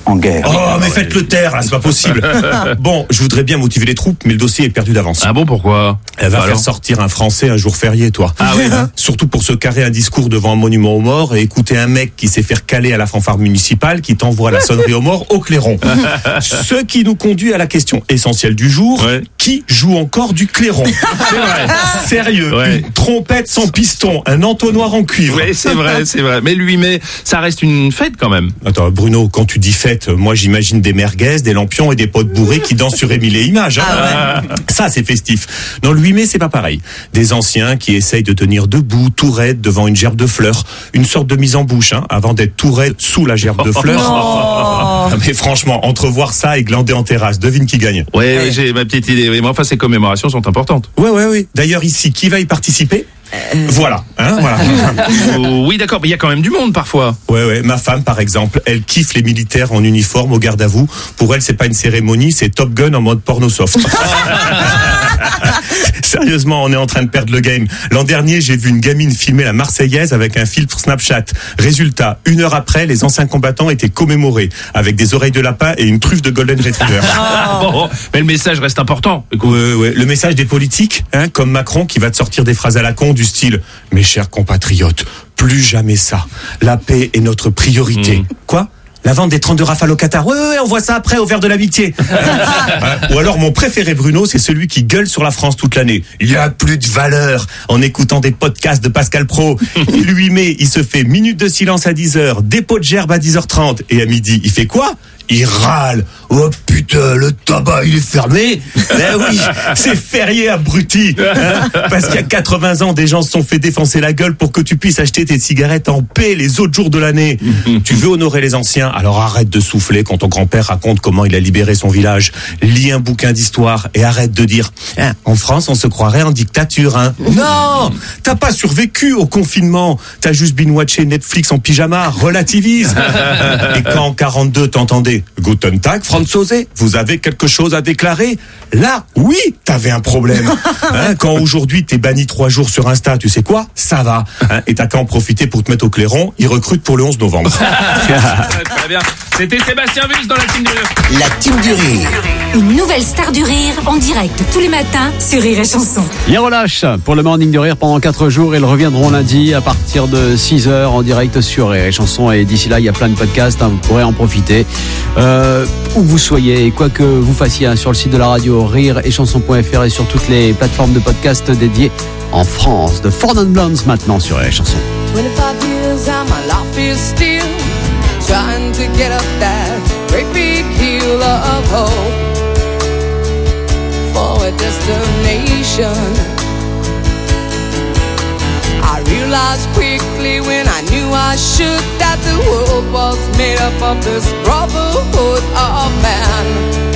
en guerre. Oh, mais faites-le taire, là, c'est pas possible. Bon, je voudrais bien motiver les troupes, mais le dossier est perdu d'avance. Ah bon, pourquoi? Elle va Alors faire sortir un Français un jour férié, toi. Ah oui, hein. Surtout pour se carrer un discours devant un monument aux morts et écouter un mec qui s'est faire caler à la fanfare municipale qui t'envoie la sonnerie aux morts au clairon. Ce qui nous conduit à la question essentielle du jour. Ouais. Qui joue encore du clairon? C'est vrai. Sérieux, ouais. Une trompette sans piston, un entonnoir en cuivre. Oui, c'est vrai, c'est vrai. Mais le huit mai, ça reste une fête quand même. Attends, Bruno, quand tu dis fête, moi j'imagine des merguez, des lampions et des potes bourrés qui dansent sur Émile et Images. Hein. Ah ouais. Ça, c'est festif. Non, le huit mai, c'est pas pareil. Des anciens qui essayent de tenir debout, tout raide, devant une gerbe de fleurs. Une sorte de mise en bouche, hein, avant d'être tout raide sous la gerbe de fleurs. Oh. Mais franchement, entrevoir ça et glander en terrasse, devine qui gagne. Oui, ouais. J'ai ma petite idée. Mais enfin, ces commémorations sont importantes. Ouais, ouais, oui. D'ailleurs, ici, qui va y participer? Euh... Voilà, hein, voilà. Oui, d'accord, mais il y a quand même du monde parfois. Ouais, ouais. Ma femme, par exemple, elle kiffe les militaires en uniforme au garde à vous. Pour elle, c'est pas une cérémonie, c'est Top Gun en mode porno soft. Sérieusement, on est en train de perdre le game. L'an dernier, j'ai vu une gamine filmer la Marseillaise avec un filtre Snapchat. Résultat, une heure après, les anciens combattants étaient commémorés avec des oreilles de lapin et une truffe de Golden Retriever. Oh. Bon, mais le message reste important. Ouais, ouais. Le message des politiques, hein, comme Macron qui va te sortir des phrases à la con du style « Mes chers compatriotes, plus jamais ça. La paix est notre priorité. Mmh. » Quoi ? La vente des trente-deux Rafale au Qatar. Ouais, ouais, ouais, on voit ça après au verre de l'amitié. Ou alors mon préféré Bruno, c'est celui qui gueule sur la France toute l'année. Il y a plus de valeur en écoutant des podcasts de Pascal Pro. Et le huit mai, il se fait minute de silence à dix heures, dépôt de gerbe à dix heures trente. Et à midi, il fait quoi ? Il râle. Oh putain, le tabac, il est fermé. Ben oui, c'est férié, abruti. Hein, parce qu'il y a quatre-vingts ans, des gens se sont fait défoncer la gueule pour que tu puisses acheter tes cigarettes en paix les autres jours de l'année. Tu veux honorer les anciens, alors arrête de souffler quand ton grand-père raconte comment il a libéré son village. Lis un bouquin d'histoire et arrête de dire hein, en France, on se croirait en dictature. Hein. Non, t'as pas survécu au confinement. T'as juste binge-watché Netflix en pyjama. Relativise. Et quand en quarante-deux, t'entendais Guten Tag, Franzose, vous avez quelque chose à déclarer? Là, oui, t'avais un problème. Hein, quand aujourd'hui t'es banni trois jours sur Insta, tu sais quoi? Ça va. Hein, et t'as qu'à en profiter pour te mettre au clairon. Ils recrutent pour le onze novembre. Très bien. C'était Sébastien Vusse dans la Team du Rire. La Team du Rire. Une nouvelle star du rire en direct tous les matins sur Rire et Chanson. Ils relâchent pour le Morning du Rire pendant quatre jours. Ils reviendront lundi à partir de six heures en direct sur Rire et Chanson. Et d'ici là, il y a plein de podcasts. Hein, vous pourrez en profiter. Euh, où que vous soyez, quoi que vous fassiez hein, sur le site de la radio, rire et chanson point f r et sur toutes les plateformes de podcasts dédiées en France. De Four Non Blondes maintenant sur Rire et Chanson. twenty-five years and my life is still trying to get up that great big hill of hope for a destination. I realized quickly when I knew I should that the world was made up of this brotherhood of man,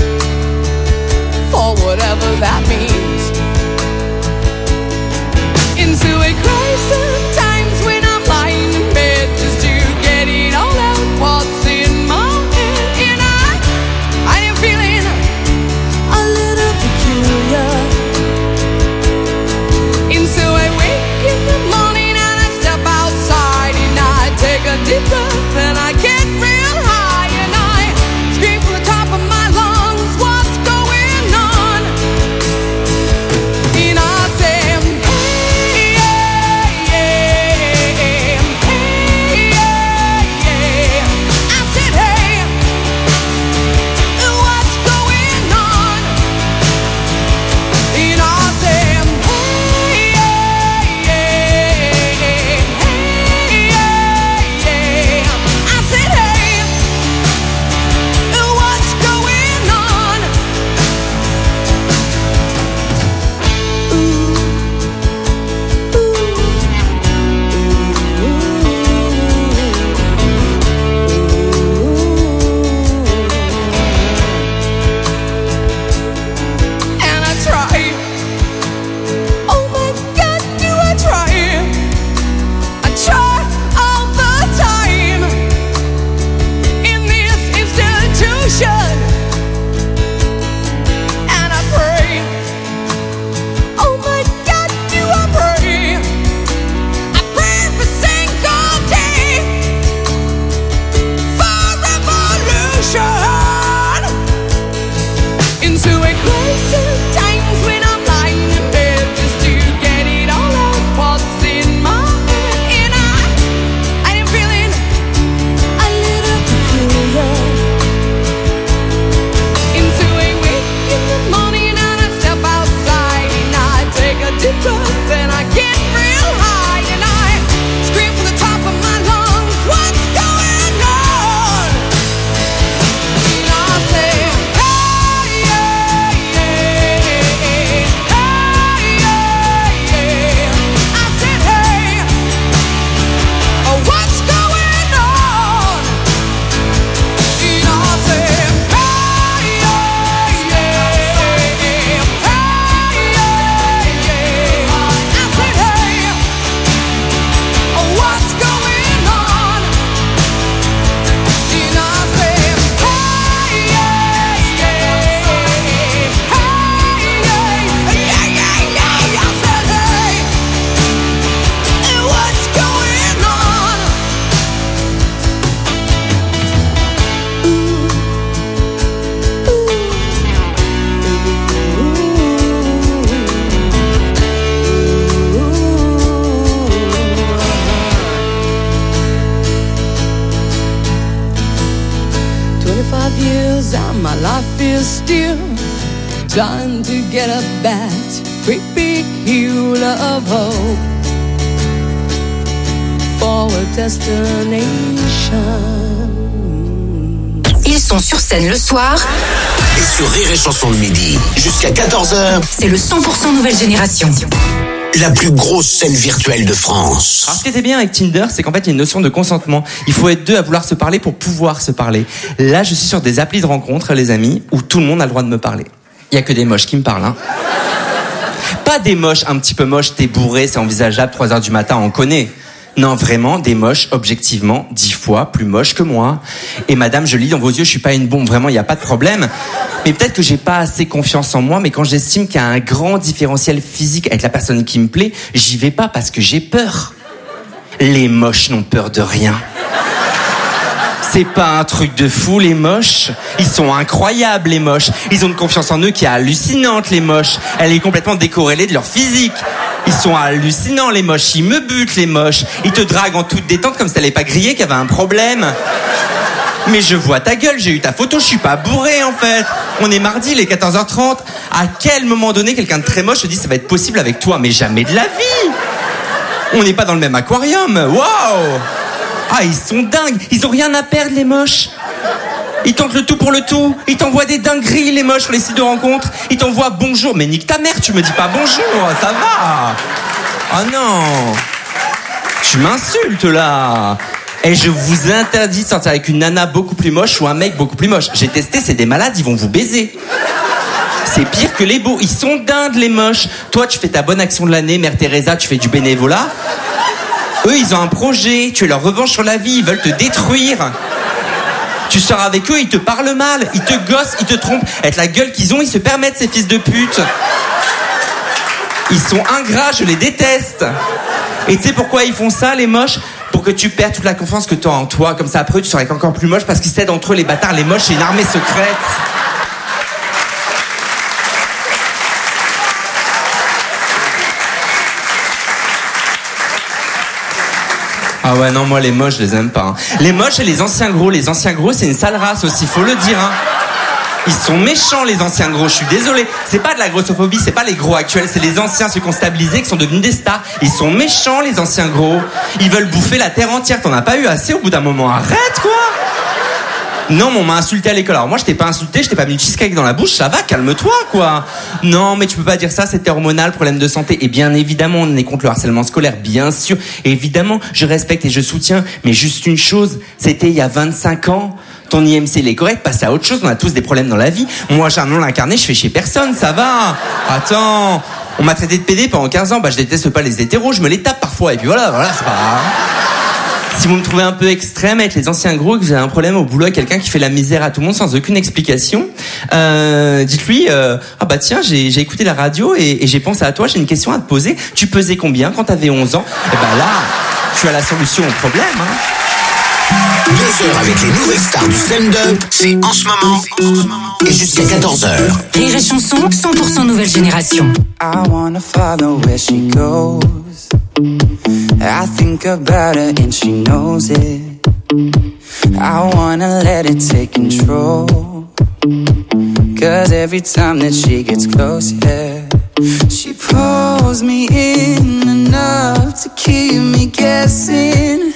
for whatever that means. Into a crisis times when I'm lying in bed just to get it all out what's in my head. And I, I am feeling a little peculiar. And so I wake in the morning and I step outside and I take a deep breath and I get real high and I scream from the top of my lungs, what's going on? And I say, hey, yeah. we're still trying to get up that great big hill of hope for a destination. Ils sont sur scène le soir et sur Rire et Chanson le midi. Jusqu'à quatorze heures, c'est le cent pour cent nouvelle génération. La plus grosse scène virtuelle de France. Alors, ce qui était bien avec Tinder, c'est qu'en fait, il y a une notion de consentement. Il faut être deux à vouloir se parler pour pouvoir se parler. Là, je suis sur des applis de rencontres, les amis, où tout le monde a le droit de me parler. Il y a que des moches qui me parlent, hein. Pas des moches un petit peu moches, t'es bourré, c'est envisageable, trois heures du matin, on connaît. Non, vraiment, des moches, objectivement, dix fois plus moches que moi. Et madame, je lis dans vos yeux, je suis pas une bombe, vraiment, il n'y a pas de problème. Mais peut-être que j'ai pas assez confiance en moi, mais quand j'estime qu'il y a un grand différentiel physique avec la personne qui me plaît, j'y vais pas parce que j'ai peur. Les moches n'ont peur de rien. C'est pas un truc de fou, les moches. Ils sont incroyables, les moches. Ils ont une confiance en eux qui est hallucinante, les moches. Elle est complètement décorrélée de leur physique. Ils sont hallucinants, les moches. Ils me butent, les moches. Ils te draguent en toute détente comme si t'allais pas griller, qu'il y avait un problème. Mais je vois ta gueule, j'ai eu ta photo, je suis pas bourré, en fait. On est mardi, il est quatorze heures trente. À quel moment donné, quelqu'un de très moche se dit ça va être possible avec toi? Mais jamais de la vie. On n'est pas dans le même aquarium. Waouh! Ah, ils sont dingues. Ils ont rien à perdre, les moches. Ils tentent le tout pour le tout. Ils t'envoient des dingueries, les moches, sur les sites de rencontres. Ils t'envoient bonjour. Mais nique ta mère, tu me dis pas bonjour. Ça va. Oh non. Tu m'insultes, là. Et je vous interdis de sortir avec une nana beaucoup plus moche ou un mec beaucoup plus moche. J'ai testé, c'est des malades, ils vont vous baiser. C'est pire que les beaux. Ils sont dingues, les moches. Toi, tu fais ta bonne action de l'année. Mère Teresa, tu fais du bénévolat. Eux, ils ont un projet, tu es leur revanche sur la vie, ils veulent te détruire. Tu sors avec eux, ils te parlent mal, ils te gossent, ils te trompent. Avec la gueule qu'ils ont, ils se permettent, ces fils de pute. Ils sont ingrats, je les déteste. Et tu sais pourquoi ils font ça, les moches? Pour que tu perds toute la confiance que tu as en toi. Comme ça, après, tu seras encore plus moche parce qu'ils s'aident entre eux, les bâtards, les moches, c'est une armée secrète. Ah ouais, non, moi les moches, je les aime pas. Hein. Les moches et les anciens gros. Les anciens gros, c'est une sale race aussi, faut le dire. Hein. Ils sont méchants, les anciens gros, je suis désolé. C'est pas de la grossophobie, c'est pas les gros actuels, c'est les anciens, ceux qui ont stabilisé, qui sont devenus des stars. Ils sont méchants, les anciens gros. Ils veulent bouffer la terre entière. T'en as pas eu assez au bout d'un moment? Arrête, quoi. Non, mais on m'a insulté à l'école. Alors moi, je t'ai pas insulté, je t'ai pas mis de cheesecake dans la bouche, ça va, calme-toi, quoi. Non, mais tu peux pas dire ça, c'était hormonal, problème de santé. Et bien évidemment, on est contre le harcèlement scolaire, bien sûr. Et évidemment, je respecte et je soutiens. Mais juste une chose, c'était il y a vingt-cinq ans. Ton I M C, il est correct, passe à autre chose, on a tous des problèmes dans la vie. Moi, j'ai un nom incarné, je fais chez personne, ça va. Attends, on m'a traité de pédé pendant quinze ans, bah je déteste pas les hétéros, je me les tape parfois. Et puis voilà, voilà, c'est pas grave. Si vous me trouvez un peu extrême avec les anciens gros, que vous avez un problème au boulot avec quelqu'un qui fait la misère à tout le monde sans aucune explication, euh, dites-lui, euh, ah bah tiens, j'ai, j'ai écouté la radio et, et j'ai pensé à toi, j'ai une question à te poser. Tu pesais combien quand t'avais onze ans? Et bah là, tu as la solution au problème, hein. Deux heures avec les nouvelles stars du stand-up, c'est en ce moment. Et jusqu'à quatorze heures. Rire et Chanson, cent pour cent nouvelle génération. I wanna follow where she goes. I think about her and she knows it. I wanna let it take control. Cause every time that she gets close, yeah, she pulls me in enough to keep me guessing.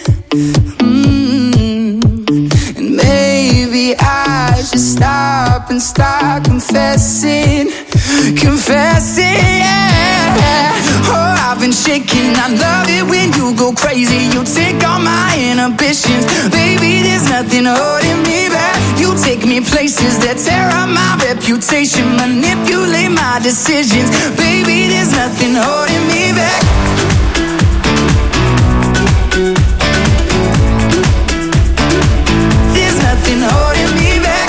Mm. And maybe I should stop and start confessing. Confessing, yeah. Oh, I've been shaking. I love it when you go crazy. You take all my inhibitions. Baby, there's nothing holding me back. You take me places that tear up my reputation. Manipulate my decisions. Baby, there's nothing holding me back. There's nothing holding me back.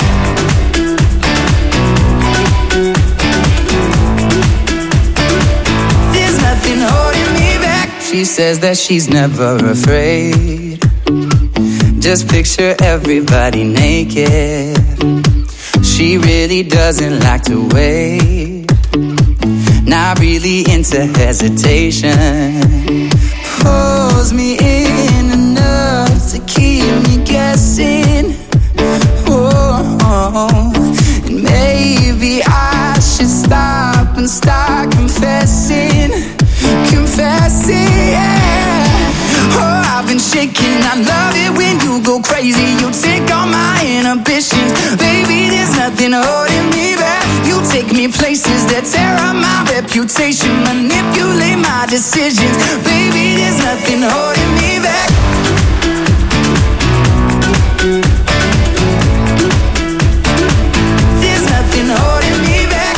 There's nothing holding me back. She says that she's never afraid. Just picture everybody naked. She really doesn't like to wait. Not really into hesitation. Pulls me in enough to keep me guessing. Oh, and maybe confessing, confessing, yeah. Oh, I've been shaking. I love it when you go crazy. You take all my inhibitions. Baby, there's nothing holding me back. You take me places that tear up my reputation, manipulate my decisions. Baby, there's nothing holding me back. There's nothing holding me back.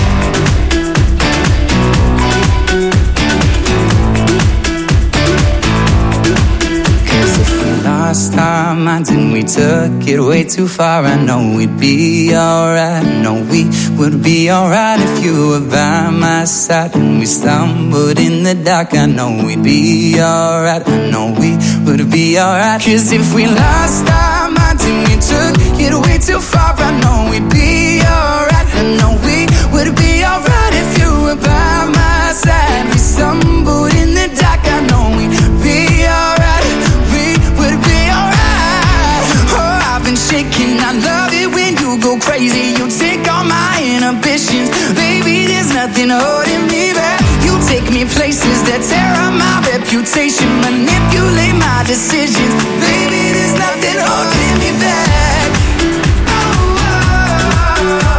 Cause if we lost our minds and we took it way too far, I know we'd be alright. I know we would be alright if you were by my side. And we stumbled in the dark, I know we'd be alright. I know we would be alright. Cause if we lost our minds and we took it way too far, I know we'd be alright. I know we would be alright if you were by my side. We stumbled in the dark, I know we'd be alright. We would be alright. Oh, I've been shaking. I love it when you go crazy. You take all my inhibitions. Baby, there's nothing holding me back. You take me places that tear up my reputation, manipulate my decisions. Baby, there's nothing holding me back. Oh, oh, oh.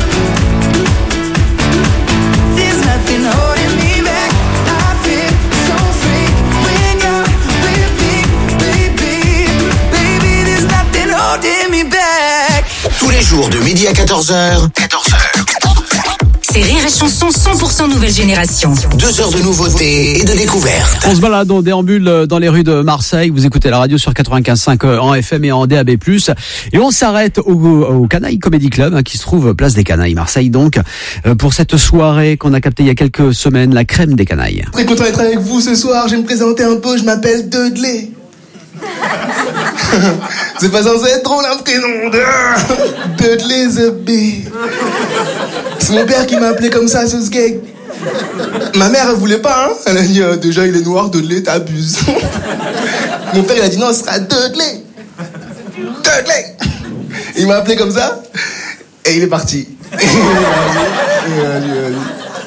There's nothing holding me back. I feel so free when you're with me, baby. Baby, there's nothing holding me back. Tous les jours de midi à quatorze heures. quatorze heures. C'est Rire et Chanson cent pour cent nouvelle génération. Deux heures de nouveautés et de découvertes. On se balade, on déambule dans les rues de Marseille. Vous écoutez la radio sur quatre-vingt-quinze virgule cinq en F M et en D A B plus. Et on s'arrête au, au Canaille Comedy Club, hein, qui se trouve place des Canailles, Marseille donc, euh, pour cette soirée qu'on a captée il y a quelques semaines, la crème des Canailles. Très content d'être avec vous ce soir. Je vais me présenter un peu. Je m'appelle Dudley. C'est pas censé être drôle un prénom de Dudley the Bee. C'est mon père qui m'a appelé comme ça, ce gag. Ma mère, elle voulait pas, hein. Elle a dit, euh, déjà, il est noir, Dudley, t'abuses. Mon père, il a dit, non, ce sera Dudley. Dudley. Il m'a appelé comme ça, et il est parti. Il est parti. Il a dit, il a dit.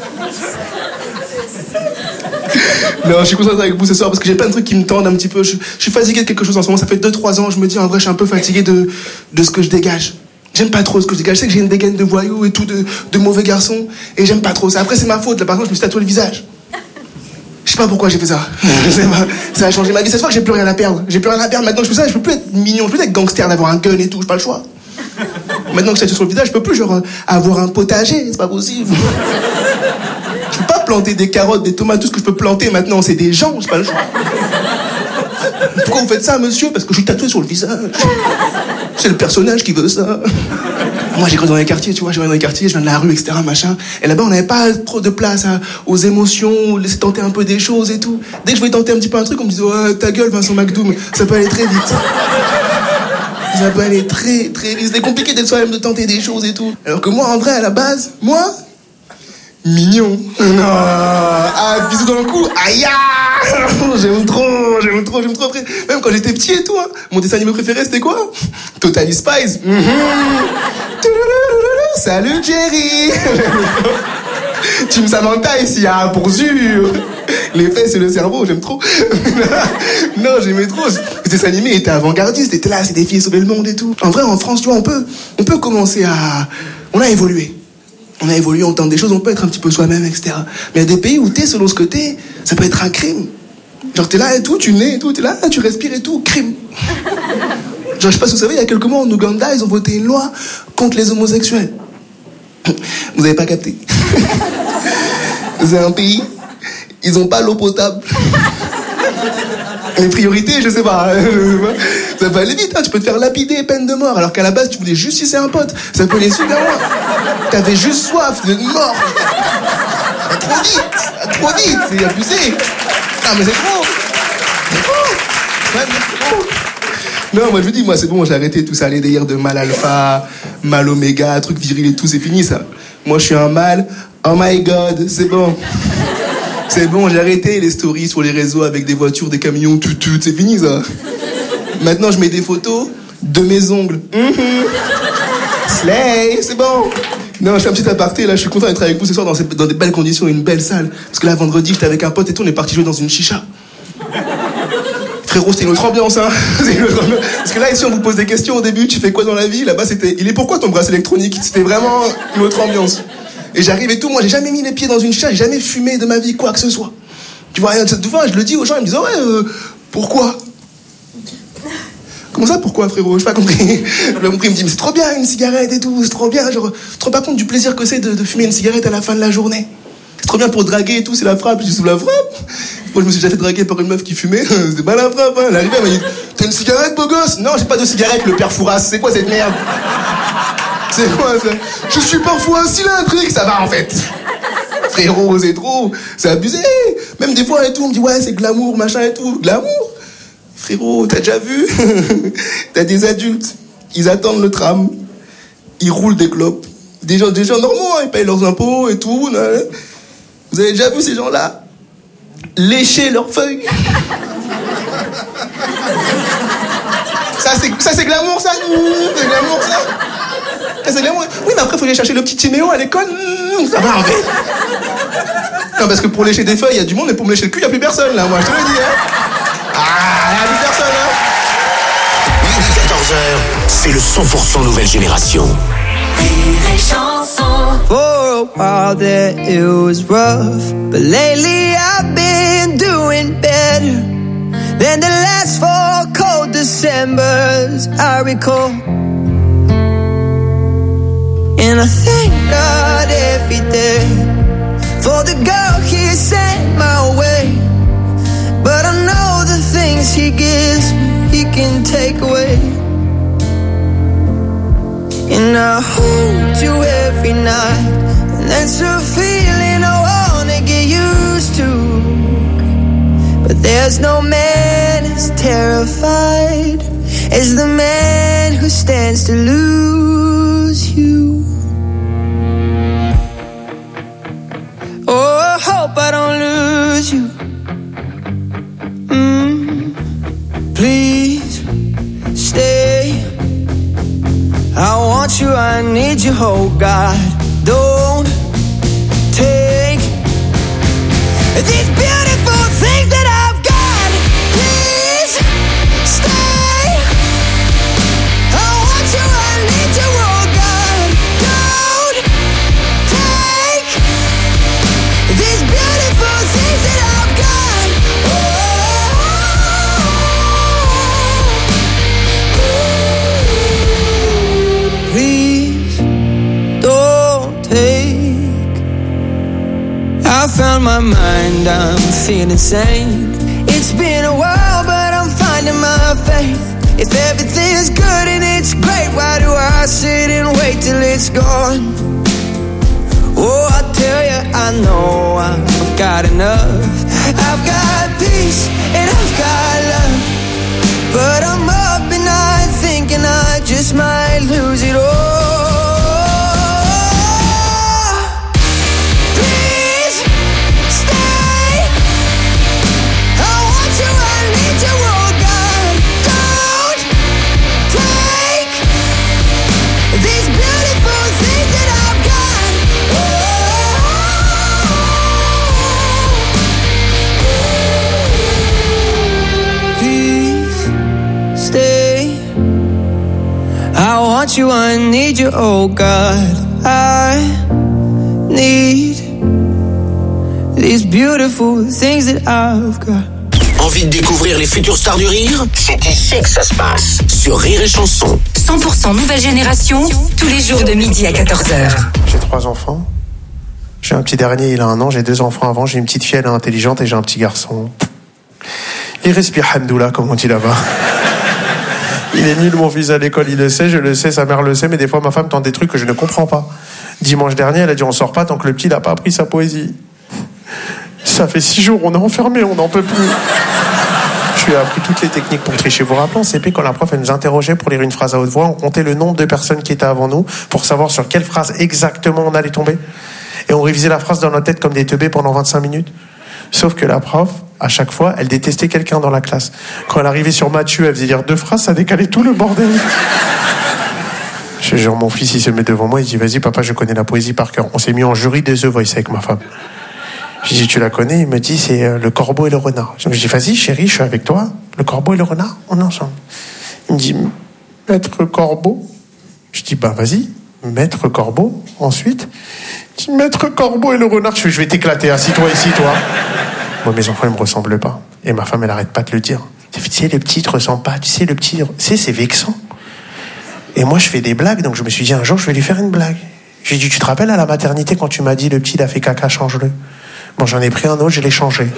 Non, je suis content d'être avec vous ce soir parce que j'ai plein de trucs qui me tendent un petit peu. Je, je suis fatigué de quelque chose en ce moment. Ça fait deux trois ans, je me dis, en vrai, je suis un peu fatigué de, de ce que je dégage. J'aime pas trop ce que je dégage. Je sais que j'ai une dégaine de voyou et tout, de, de mauvais garçon. Et j'aime pas trop ça. Après, c'est ma faute. Là, par contre, je me suis tatoué le visage. Je sais pas pourquoi j'ai fait ça. Pas, ça a changé ma vie. Cette fois que j'ai plus rien à perdre. J'ai plus rien à perdre. Maintenant que je fais ça, je peux plus être mignon. Je peux plus être gangster, d'avoir un gun et tout. J'ai pas le choix. Maintenant que je tatoue sur le visage, je peux plus, genre, avoir un potager. C'est pas possible. Je peux pas planter des carottes, des tomates. Tout ce que je peux planter maintenant, c'est des gens. J'ai pas le choix. Pourquoi vous faites ça, monsieur? Parce que je suis tatoué sur le visage. C'est le personnage qui veut ça. Moi, j'ai grandi dans les quartiers, tu vois, j'ai grandi dans les quartiers, je viens de la rue, et cetera, machin. Et là-bas, on n'avait pas trop de place à, aux émotions, laisser tenter un peu des choses et tout. Dès que je voulais tenter un petit peu un truc, on me disait, ouais, ta gueule, Vincent McDoom, ça peut aller très vite. Ça peut aller très, très vite. C'était compliqué d'être soi-même, de tenter des choses et tout. Alors que moi, en vrai, à la base, moi, mignon. Non. Ah, bisous dans le cou. Aïe, j'aime trop, j'aime trop, j'aime trop. Après, même quand j'étais petit et tout, hein, mon dessin animé préféré, c'était quoi? Totally Spies. Mm-hmm. Salut Jerry. Team Samantha ici, ah, pour sûr. Les fesses et le cerveau, j'aime trop. Non, j'aimais trop. Ce dessin animé était avant-gardiste, était là, c'est des filles sauver le monde et tout. En vrai, en France, tu vois, on peut, on peut commencer à... On a évolué. On a évolué, on tente des choses, on peut être un petit peu soi-même, et cetera. Mais il y a des pays où t'es selon ce que t'es, ça peut être un crime. Genre t'es là et tout, tu nais et tout, t'es là, tu respires et tout, crime. Genre je sais pas si vous savez, il y a quelques mois en Ouganda, ils ont voté une loi contre les homosexuels. Vous avez pas capté. C'est un pays, ils ont pas l'eau potable. Les priorités, je sais pas. Ça peut aller vite, hein. Tu peux te faire lapider, peine de mort, alors qu'à la base tu voulais juste sucer un pote. Ça peut aller super loin. T'avais juste soif de mort. Trop vite, trop vite, c'est abusé. Ah mais c'est trop. C'est trop. Ouais, mais c'est trop. Non, moi je vous dis, moi c'est bon, j'ai arrêté tout ça, les délires de mal alpha, mal oméga, truc viril et tout, c'est fini ça. Moi je suis un mâle, oh my god, c'est bon. C'est bon, j'ai arrêté les stories sur les réseaux avec des voitures, des camions, tout, tout, c'est fini ça. Maintenant je mets des photos de mes ongles. Mm-hmm. Slay, c'est bon. Non, je fais un petit aparté, là, je suis content d'être avec vous ce soir dans, ces, dans des belles conditions, une belle salle. Parce que là, vendredi, j'étais avec un pote et tout, on est parti jouer dans une chicha. Frérot, c'était une autre ambiance, hein. Une autre ambiance. Parce que là, ici, on vous pose des questions au début, tu fais quoi dans la vie? Là-bas, c'était, il est pourquoi ton bracelet électronique? C'était vraiment une autre ambiance. Et j'arrive et tout, moi, j'ai jamais mis les pieds dans une chicha, j'ai jamais fumé de ma vie, quoi que ce soit. Tu vois, souvent, je le dis aux gens, ils me disent, oh, ouais, euh, pourquoi? Comment ça, pourquoi, frérot? J'ai pas compris. J'ai pas compris, il me dit, mais c'est trop bien, une cigarette et tout, c'est trop bien, genre, tu te rends pas compte du plaisir que c'est de, de fumer une cigarette à la fin de la journée? C'est trop bien pour draguer et tout, c'est la frappe, je dis, sous la frappe. Moi, je me suis déjà fait draguer par une meuf qui fumait, c'était pas la frappe, hein. Elle arrivait, elle m'a dit, t'as une cigarette, beau gosse? Non, j'ai pas de cigarette, le père Fouras, c'est quoi cette merde? C'est quoi ça? Je suis parfois cylindrique, ça va en fait. Frérot, c'est trop, c'est abusé. Même des fois et tout, on me dit, ouais, c'est glamour, machin et tout. Glamour? Frérot, t'as déjà vu? T'as des adultes, ils attendent le tram, ils roulent des clopes. Des gens, des gens normaux, hein, ils payent leurs impôts et tout. Là. Vous avez déjà vu ces gens-là lécher leurs feuilles? Ça, c'est, ça, c'est glamour, ça? C'est glamour, ça? Ça, c'est glamour. Oui, mais après, il faut aller chercher le petit Timéo à l'école. Ça va, en fait. Non, parce que pour lécher des feuilles, il y a du monde, mais pour me lécher le cul, il n'y a plus personne, là, moi, je te le dis, hein. Ah, il n'y a plus personne, hein. Midi quatorze heures, c'est le cent pour cent nouvelle génération. Rire et chanson. For a while there it was rough, but lately I've been doing better than the last four cold Decembers I recall. And I thank God every day for the girl He sent my way. But I know the things He gives me, He can take away. And I hold you every night, and that's a feeling I wanna get used to. But there's no man as terrified as the man who stands to lose you. Oh, I hope I don't lose you. Mm. Please stay. I want you, I need you, oh God. Don't take these beautiful things that I've got. Please stay. I want you, I need you, oh God. Don't take these beautiful things that I've got. Oh, please don't take. I found my mind, I'm feeling sane. It's been a while, but I'm finding my faith. If everything's good and it's great, why do I sit and wait till it's gone? Oh, I tell you, I know I've got enough. I've got peace and I've got love, but I'm up and I'm thinking I just might lose it all. Please stay. I want you, I need you, oh God. Don't take these beautiful things that I've got. Please stay. I want you, I need you, oh God. I need these beautiful things that I've got. Envie de découvrir les futures stars du rire? C'est ici que ça se passe, sur Rire et Chanson. cent pour cent nouvelle génération, tous les jours de midi à quatorze heures. J'ai trois enfants. J'ai un petit dernier, il a un an. J'ai deux enfants avant. J'ai une petite fille, elle est intelligente, et j'ai un petit garçon. Il respire Hamdoullah, comme on dit là-bas. Il est nul, mon fils, à l'école, il le sait, je le sais, sa mère le sait, mais des fois, ma femme tente des trucs que je ne comprends pas. Dimanche dernier, elle a dit, on sort pas tant que le petit n'a pas appris sa poésie. Ça fait six jours, on est enfermés, on n'en peut plus. Je lui ai appris toutes les techniques pour tricher. Vous vous rappelez en C P, quand la prof, elle nous interrogeait pour lire une phrase à haute voix, on comptait le nombre de personnes qui étaient avant nous pour savoir sur quelle phrase exactement on allait tomber. Et on révisait la phrase dans notre tête comme des teubés pendant vingt-cinq minutes. Sauf que la prof, à chaque fois, elle détestait quelqu'un dans la classe. Quand elle arrivait sur Mathieu, elle faisait lire deux phrases, ça décalait tout le bordel. Je te jure, mon fils, il se met devant moi, il dit, vas-y, papa, je connais la poésie par cœur. On s'est mis en jury de The Voice avec ma femme. Je dis, tu la connais? Il me dit, c'est euh, le corbeau et le renard. Je me dis, vas-y, chérie, je suis avec toi. Le corbeau et le renard, on est ensemble. Il me dit, maître corbeau. Je dis, bah, vas-y, maître corbeau. Ensuite, il dit, maître corbeau et le renard. Je fais, je vais t'éclater, assis-toi ici, toi. Moi, mes enfants, ils me ressemblent pas. Et ma femme, elle arrête pas de le dire. Tu sais, le petit, te ressemble pas. Tu sais, le petit, tu sais, c'est vexant. Et moi, je fais des blagues, donc je me suis dit, un jour, je vais lui faire une blague. J'ai dit, tu te rappelles à la maternité quand tu m'as dit, le petit, il a fait caca, change-le. Bon, j'en ai pris un autre, je l'ai changé.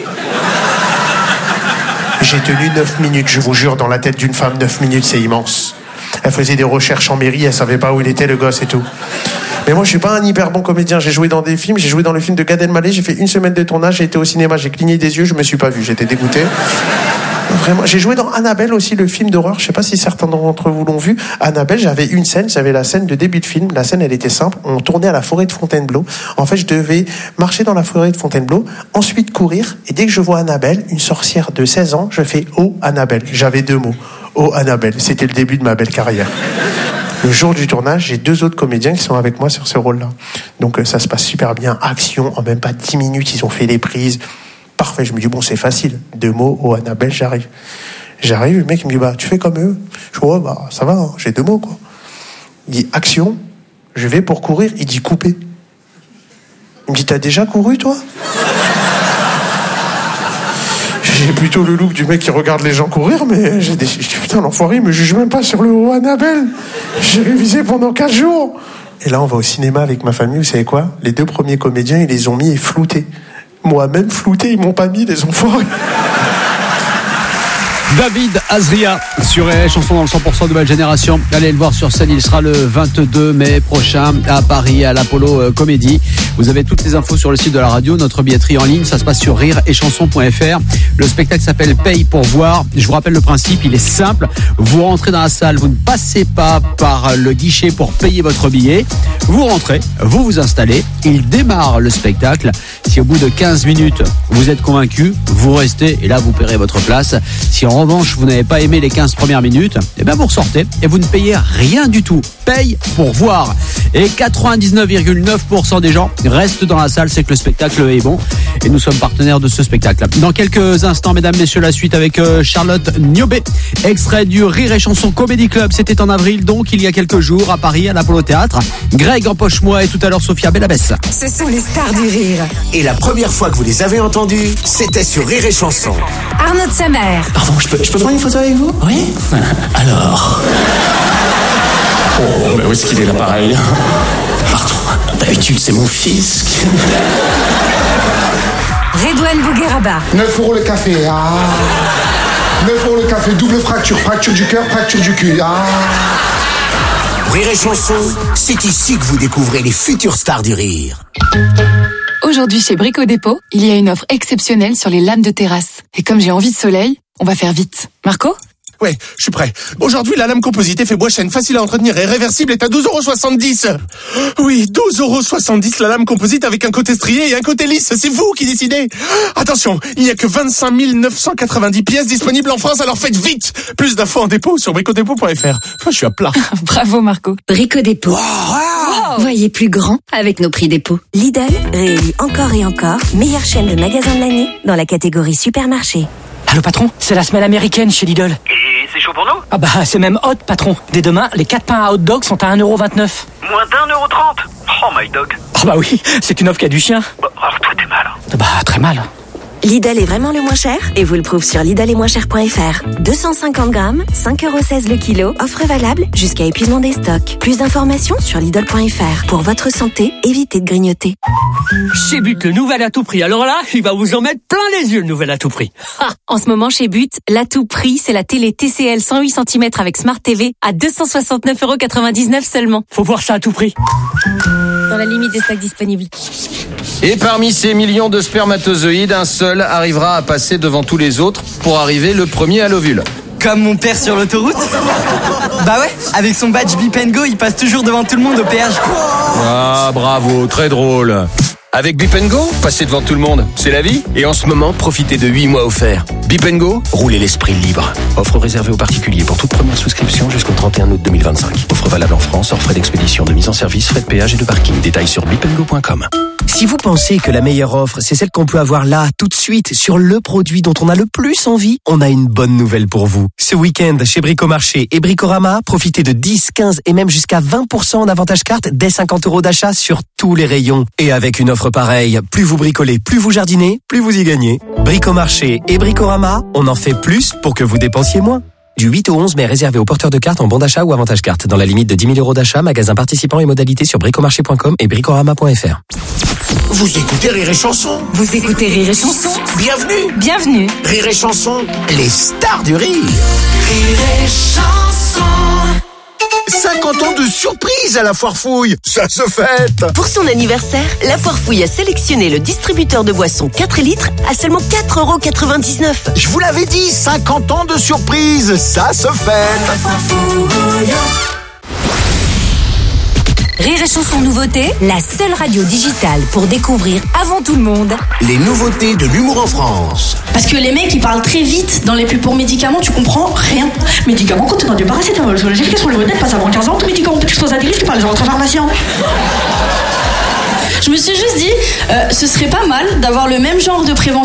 J'ai tenu neuf minutes, je vous jure, dans la tête d'une femme, neuf minutes, c'est immense. Elle faisait des recherches en mairie, elle savait pas où il était, le gosse et tout. Mais moi, je suis pas un hyper bon comédien. J'ai joué dans des films, j'ai joué dans le film de Gad Elmaleh, j'ai fait une semaine de tournage, j'ai été au cinéma, j'ai cligné des yeux, je me suis pas vu, j'étais dégoûté. Vraiment, j'ai joué dans Annabelle aussi, le film d'horreur. Je sais pas si certains d'entre vous l'ont vu. Annabelle, j'avais une scène, j'avais la scène de début de film. La scène, elle était simple. On tournait à la forêt de Fontainebleau. En fait, je devais marcher dans la forêt de Fontainebleau, ensuite courir. Et dès que je vois Annabelle, une sorcière de seize ans, je fais oh Annabelle. J'avais deux mots. Oh Annabelle. C'était le début de ma belle carrière. Le jour du tournage, j'ai deux autres comédiens qui sont avec moi sur ce rôle-là. Donc ça se passe super bien. Action, en même pas dix minutes, ils ont fait les prises. Parfait, je me dis, bon, c'est facile. Deux mots, oh, Annabelle, j'arrive. J'arrive, le mec, il me dit, bah, tu fais comme eux. Je dis, ouais, bah, ça va, hein, j'ai deux mots, quoi. Il dit, action, je vais pour courir. Il dit, couper. Il me dit, t'as déjà couru, toi? J'ai plutôt le look du mec qui regarde les gens courir, mais j'ai des... je dis, putain, l'enfoiré, il me juge même pas sur le oh, Annabelle. J'ai révisé pendant quatre jours. Et là, on va au cinéma avec ma famille, vous savez quoi? Les deux premiers comédiens, ils les ont mis et floutés. Moi-même flouté, ils m'ont pas mis, les enfoirés. David Azria sur les chansons dans le cent pour cent Nouvelle Génération. Allez le voir sur scène, il sera le vingt-deux mai prochain à Paris, à l'Apollo Comédie. Vous avez toutes les infos sur le site de la radio, notre billetterie en ligne, ça se passe sur rire et chanson point f r. Le spectacle s'appelle Paye pour voir. Je vous rappelle le principe, il est simple. Vous rentrez dans la salle, vous ne passez pas par le guichet pour payer votre billet. Vous rentrez, vous vous installez, il démarre le spectacle. Si au bout de quinze minutes, vous êtes convaincu, vous restez et là vous paierez votre place. Si en revanche, vous n'avez pas aimé les quinze premières minutes, eh bien vous ressortez et vous ne payez rien du tout. Paye pour voir. Et quatre-vingt-dix-neuf virgule neuf pour cent des gens restent dans la salle, c'est que le spectacle est bon. Et nous sommes partenaires de ce spectacle. Dans quelques instants, mesdames, messieurs, la suite avec Charlotte Niobé. Extrait du Rire et Chanson Comedy Club. C'était en avril, donc il y a quelques jours, à Paris, à l'Apollo Théâtre. Greg Empoche-moi et tout à l'heure Sophia Bellabès. Ce sont les stars du rire. Et la première fois que vous les avez entendus, c'était sur Rire et Chanson. Arnaud de sa mère. Pardon, je peux, je peux prendre une photo avec vous? Oui. Alors. Oh, mais où est-ce qu'il est l'appareil? Pardon, d'habitude c'est mon fils. Redouane Bougueraba. neuf euros le café. Ah. neuf euros le café, double fracture. Fracture du cœur, fracture du cul. Ah. Rire et Chanson, c'est ici que vous découvrez les futures stars du rire. Aujourd'hui chez Brico Dépôt, il y a une offre exceptionnelle sur les lames de terrasse. Et comme j'ai envie de soleil, on va faire vite. Marco? Ouais, je suis prêt. Aujourd'hui, la lame composite effet bois chêne, facile à entretenir et réversible est à douze euros soixante-dix. Oui, douze euros soixante-dix, la lame composite avec un côté strié et un côté lisse. C'est vous qui décidez. Attention, il n'y a que vingt-cinq mille neuf cent quatre-vingt-dix pièces disponibles en France, alors faites vite. Plus d'infos en dépôt sur brico dépôt point f r. Enfin, je suis à plat. Bravo Marco. Brico Dépôt. Wow. Voyez plus grand avec nos prix dépôt. Lidl réélit encore et encore meilleure chaîne de magasins de l'année dans la catégorie supermarché. Allô patron, c'est la semaine américaine chez Lidl. Et c'est chaud pour nous? Ah bah c'est même hot patron. Dès demain, les quatre pains à hot dog sont à un euro vingt-neuf. Moins d'un euro trente. Oh my dog. Ah bah oui, c'est une offre qui a du chien. Bah, alors toi t'es mal. Bah très mal. Lidl est vraiment le moins cher et vous le prouve sur lidl et moins cher point f r. deux cent cinquante grammes, cinq euros seize le kilo. Offre valable jusqu'à épuisement des stocks. Plus d'informations sur lidl point f r. Pour votre santé, évitez de grignoter. Chez But, le nouvel à tout prix. Alors là, il va vous en mettre plein les yeux, le nouvel à tout prix. Ah, en ce moment chez But, l'à tout prix, c'est la télé T C L cent huit centimètres avec Smart T V à deux cent soixante-neuf euros quatre-vingt-dix-neuf seulement. Faut voir ça à tout prix. Dans la limite des stocks disponibles. Et parmi ces millions de spermatozoïdes, un seul arrivera à passer devant tous les autres pour arriver le premier à l'ovule. Comme mon père sur l'autoroute? Bah ouais, avec son badge Bip and Go, il passe toujours devant tout le monde au péage. Ah, bravo, très drôle. Avec Beep and Go, passez devant tout le monde, c'est la vie. Et en ce moment, profitez de huit mois offerts. Beep and Go, roulez l'esprit libre. Offre réservée aux particuliers pour toute première souscription jusqu'au trente et un août deux mille vingt-cinq. Offre valable en France, hors frais d'expédition, de mise en service, frais de péage et de parking. Détails sur beep and go point com. Si vous pensez que la meilleure offre, c'est celle qu'on peut avoir là, tout de suite, sur le produit dont on a le plus envie, on a une bonne nouvelle pour vous. Ce week-end, chez Bricomarché et Bricorama, profitez de dix, quinze et même jusqu'à vingt pour cent en avantage carte dès cinquante euros d'achat sur tous les rayons. Et avec une offre pareille, plus vous bricolez, plus vous jardinez, plus vous y gagnez. Bricomarché et Bricorama, on en fait plus pour que vous dépensiez moins. Du huit au onze mai, réservé aux porteurs de cartes en bon d'achat ou avantage carte. Dans la limite de dix mille euros d'achat, magasin participant et modalités sur bricomarché point com et bricorama point f r. Vous écoutez Rire et Chanson. Vous écoutez Rire et Chanson. Bienvenue. Bienvenue. Rire et Chanson, les stars du rire. Rire et Chanson. cinquante ans de surprise à la Foire Fouille. Ça se fête. Pour son anniversaire, la Foire Fouille a sélectionné le distributeur de boissons quatre litres à seulement quatre euros quatre-vingt-dix-neuf. Je vous l'avais dit, cinquante ans de surprise. Ça se fête. Rire et Chanson Nouveauté, la seule radio digitale pour découvrir avant tout le monde les nouveautés de l'humour en France. Parce que les mecs, ils parlent très vite dans les pubs pour médicaments, tu comprends rien. Médicaments contenant du paracétamol, sur le gel sur le modèle, passe avant quinze ans, tout médicament peut exposer à des risques par les autres pharmaciens. Je me suis juste dit, euh, ce serait pas mal d'avoir le même genre de prévention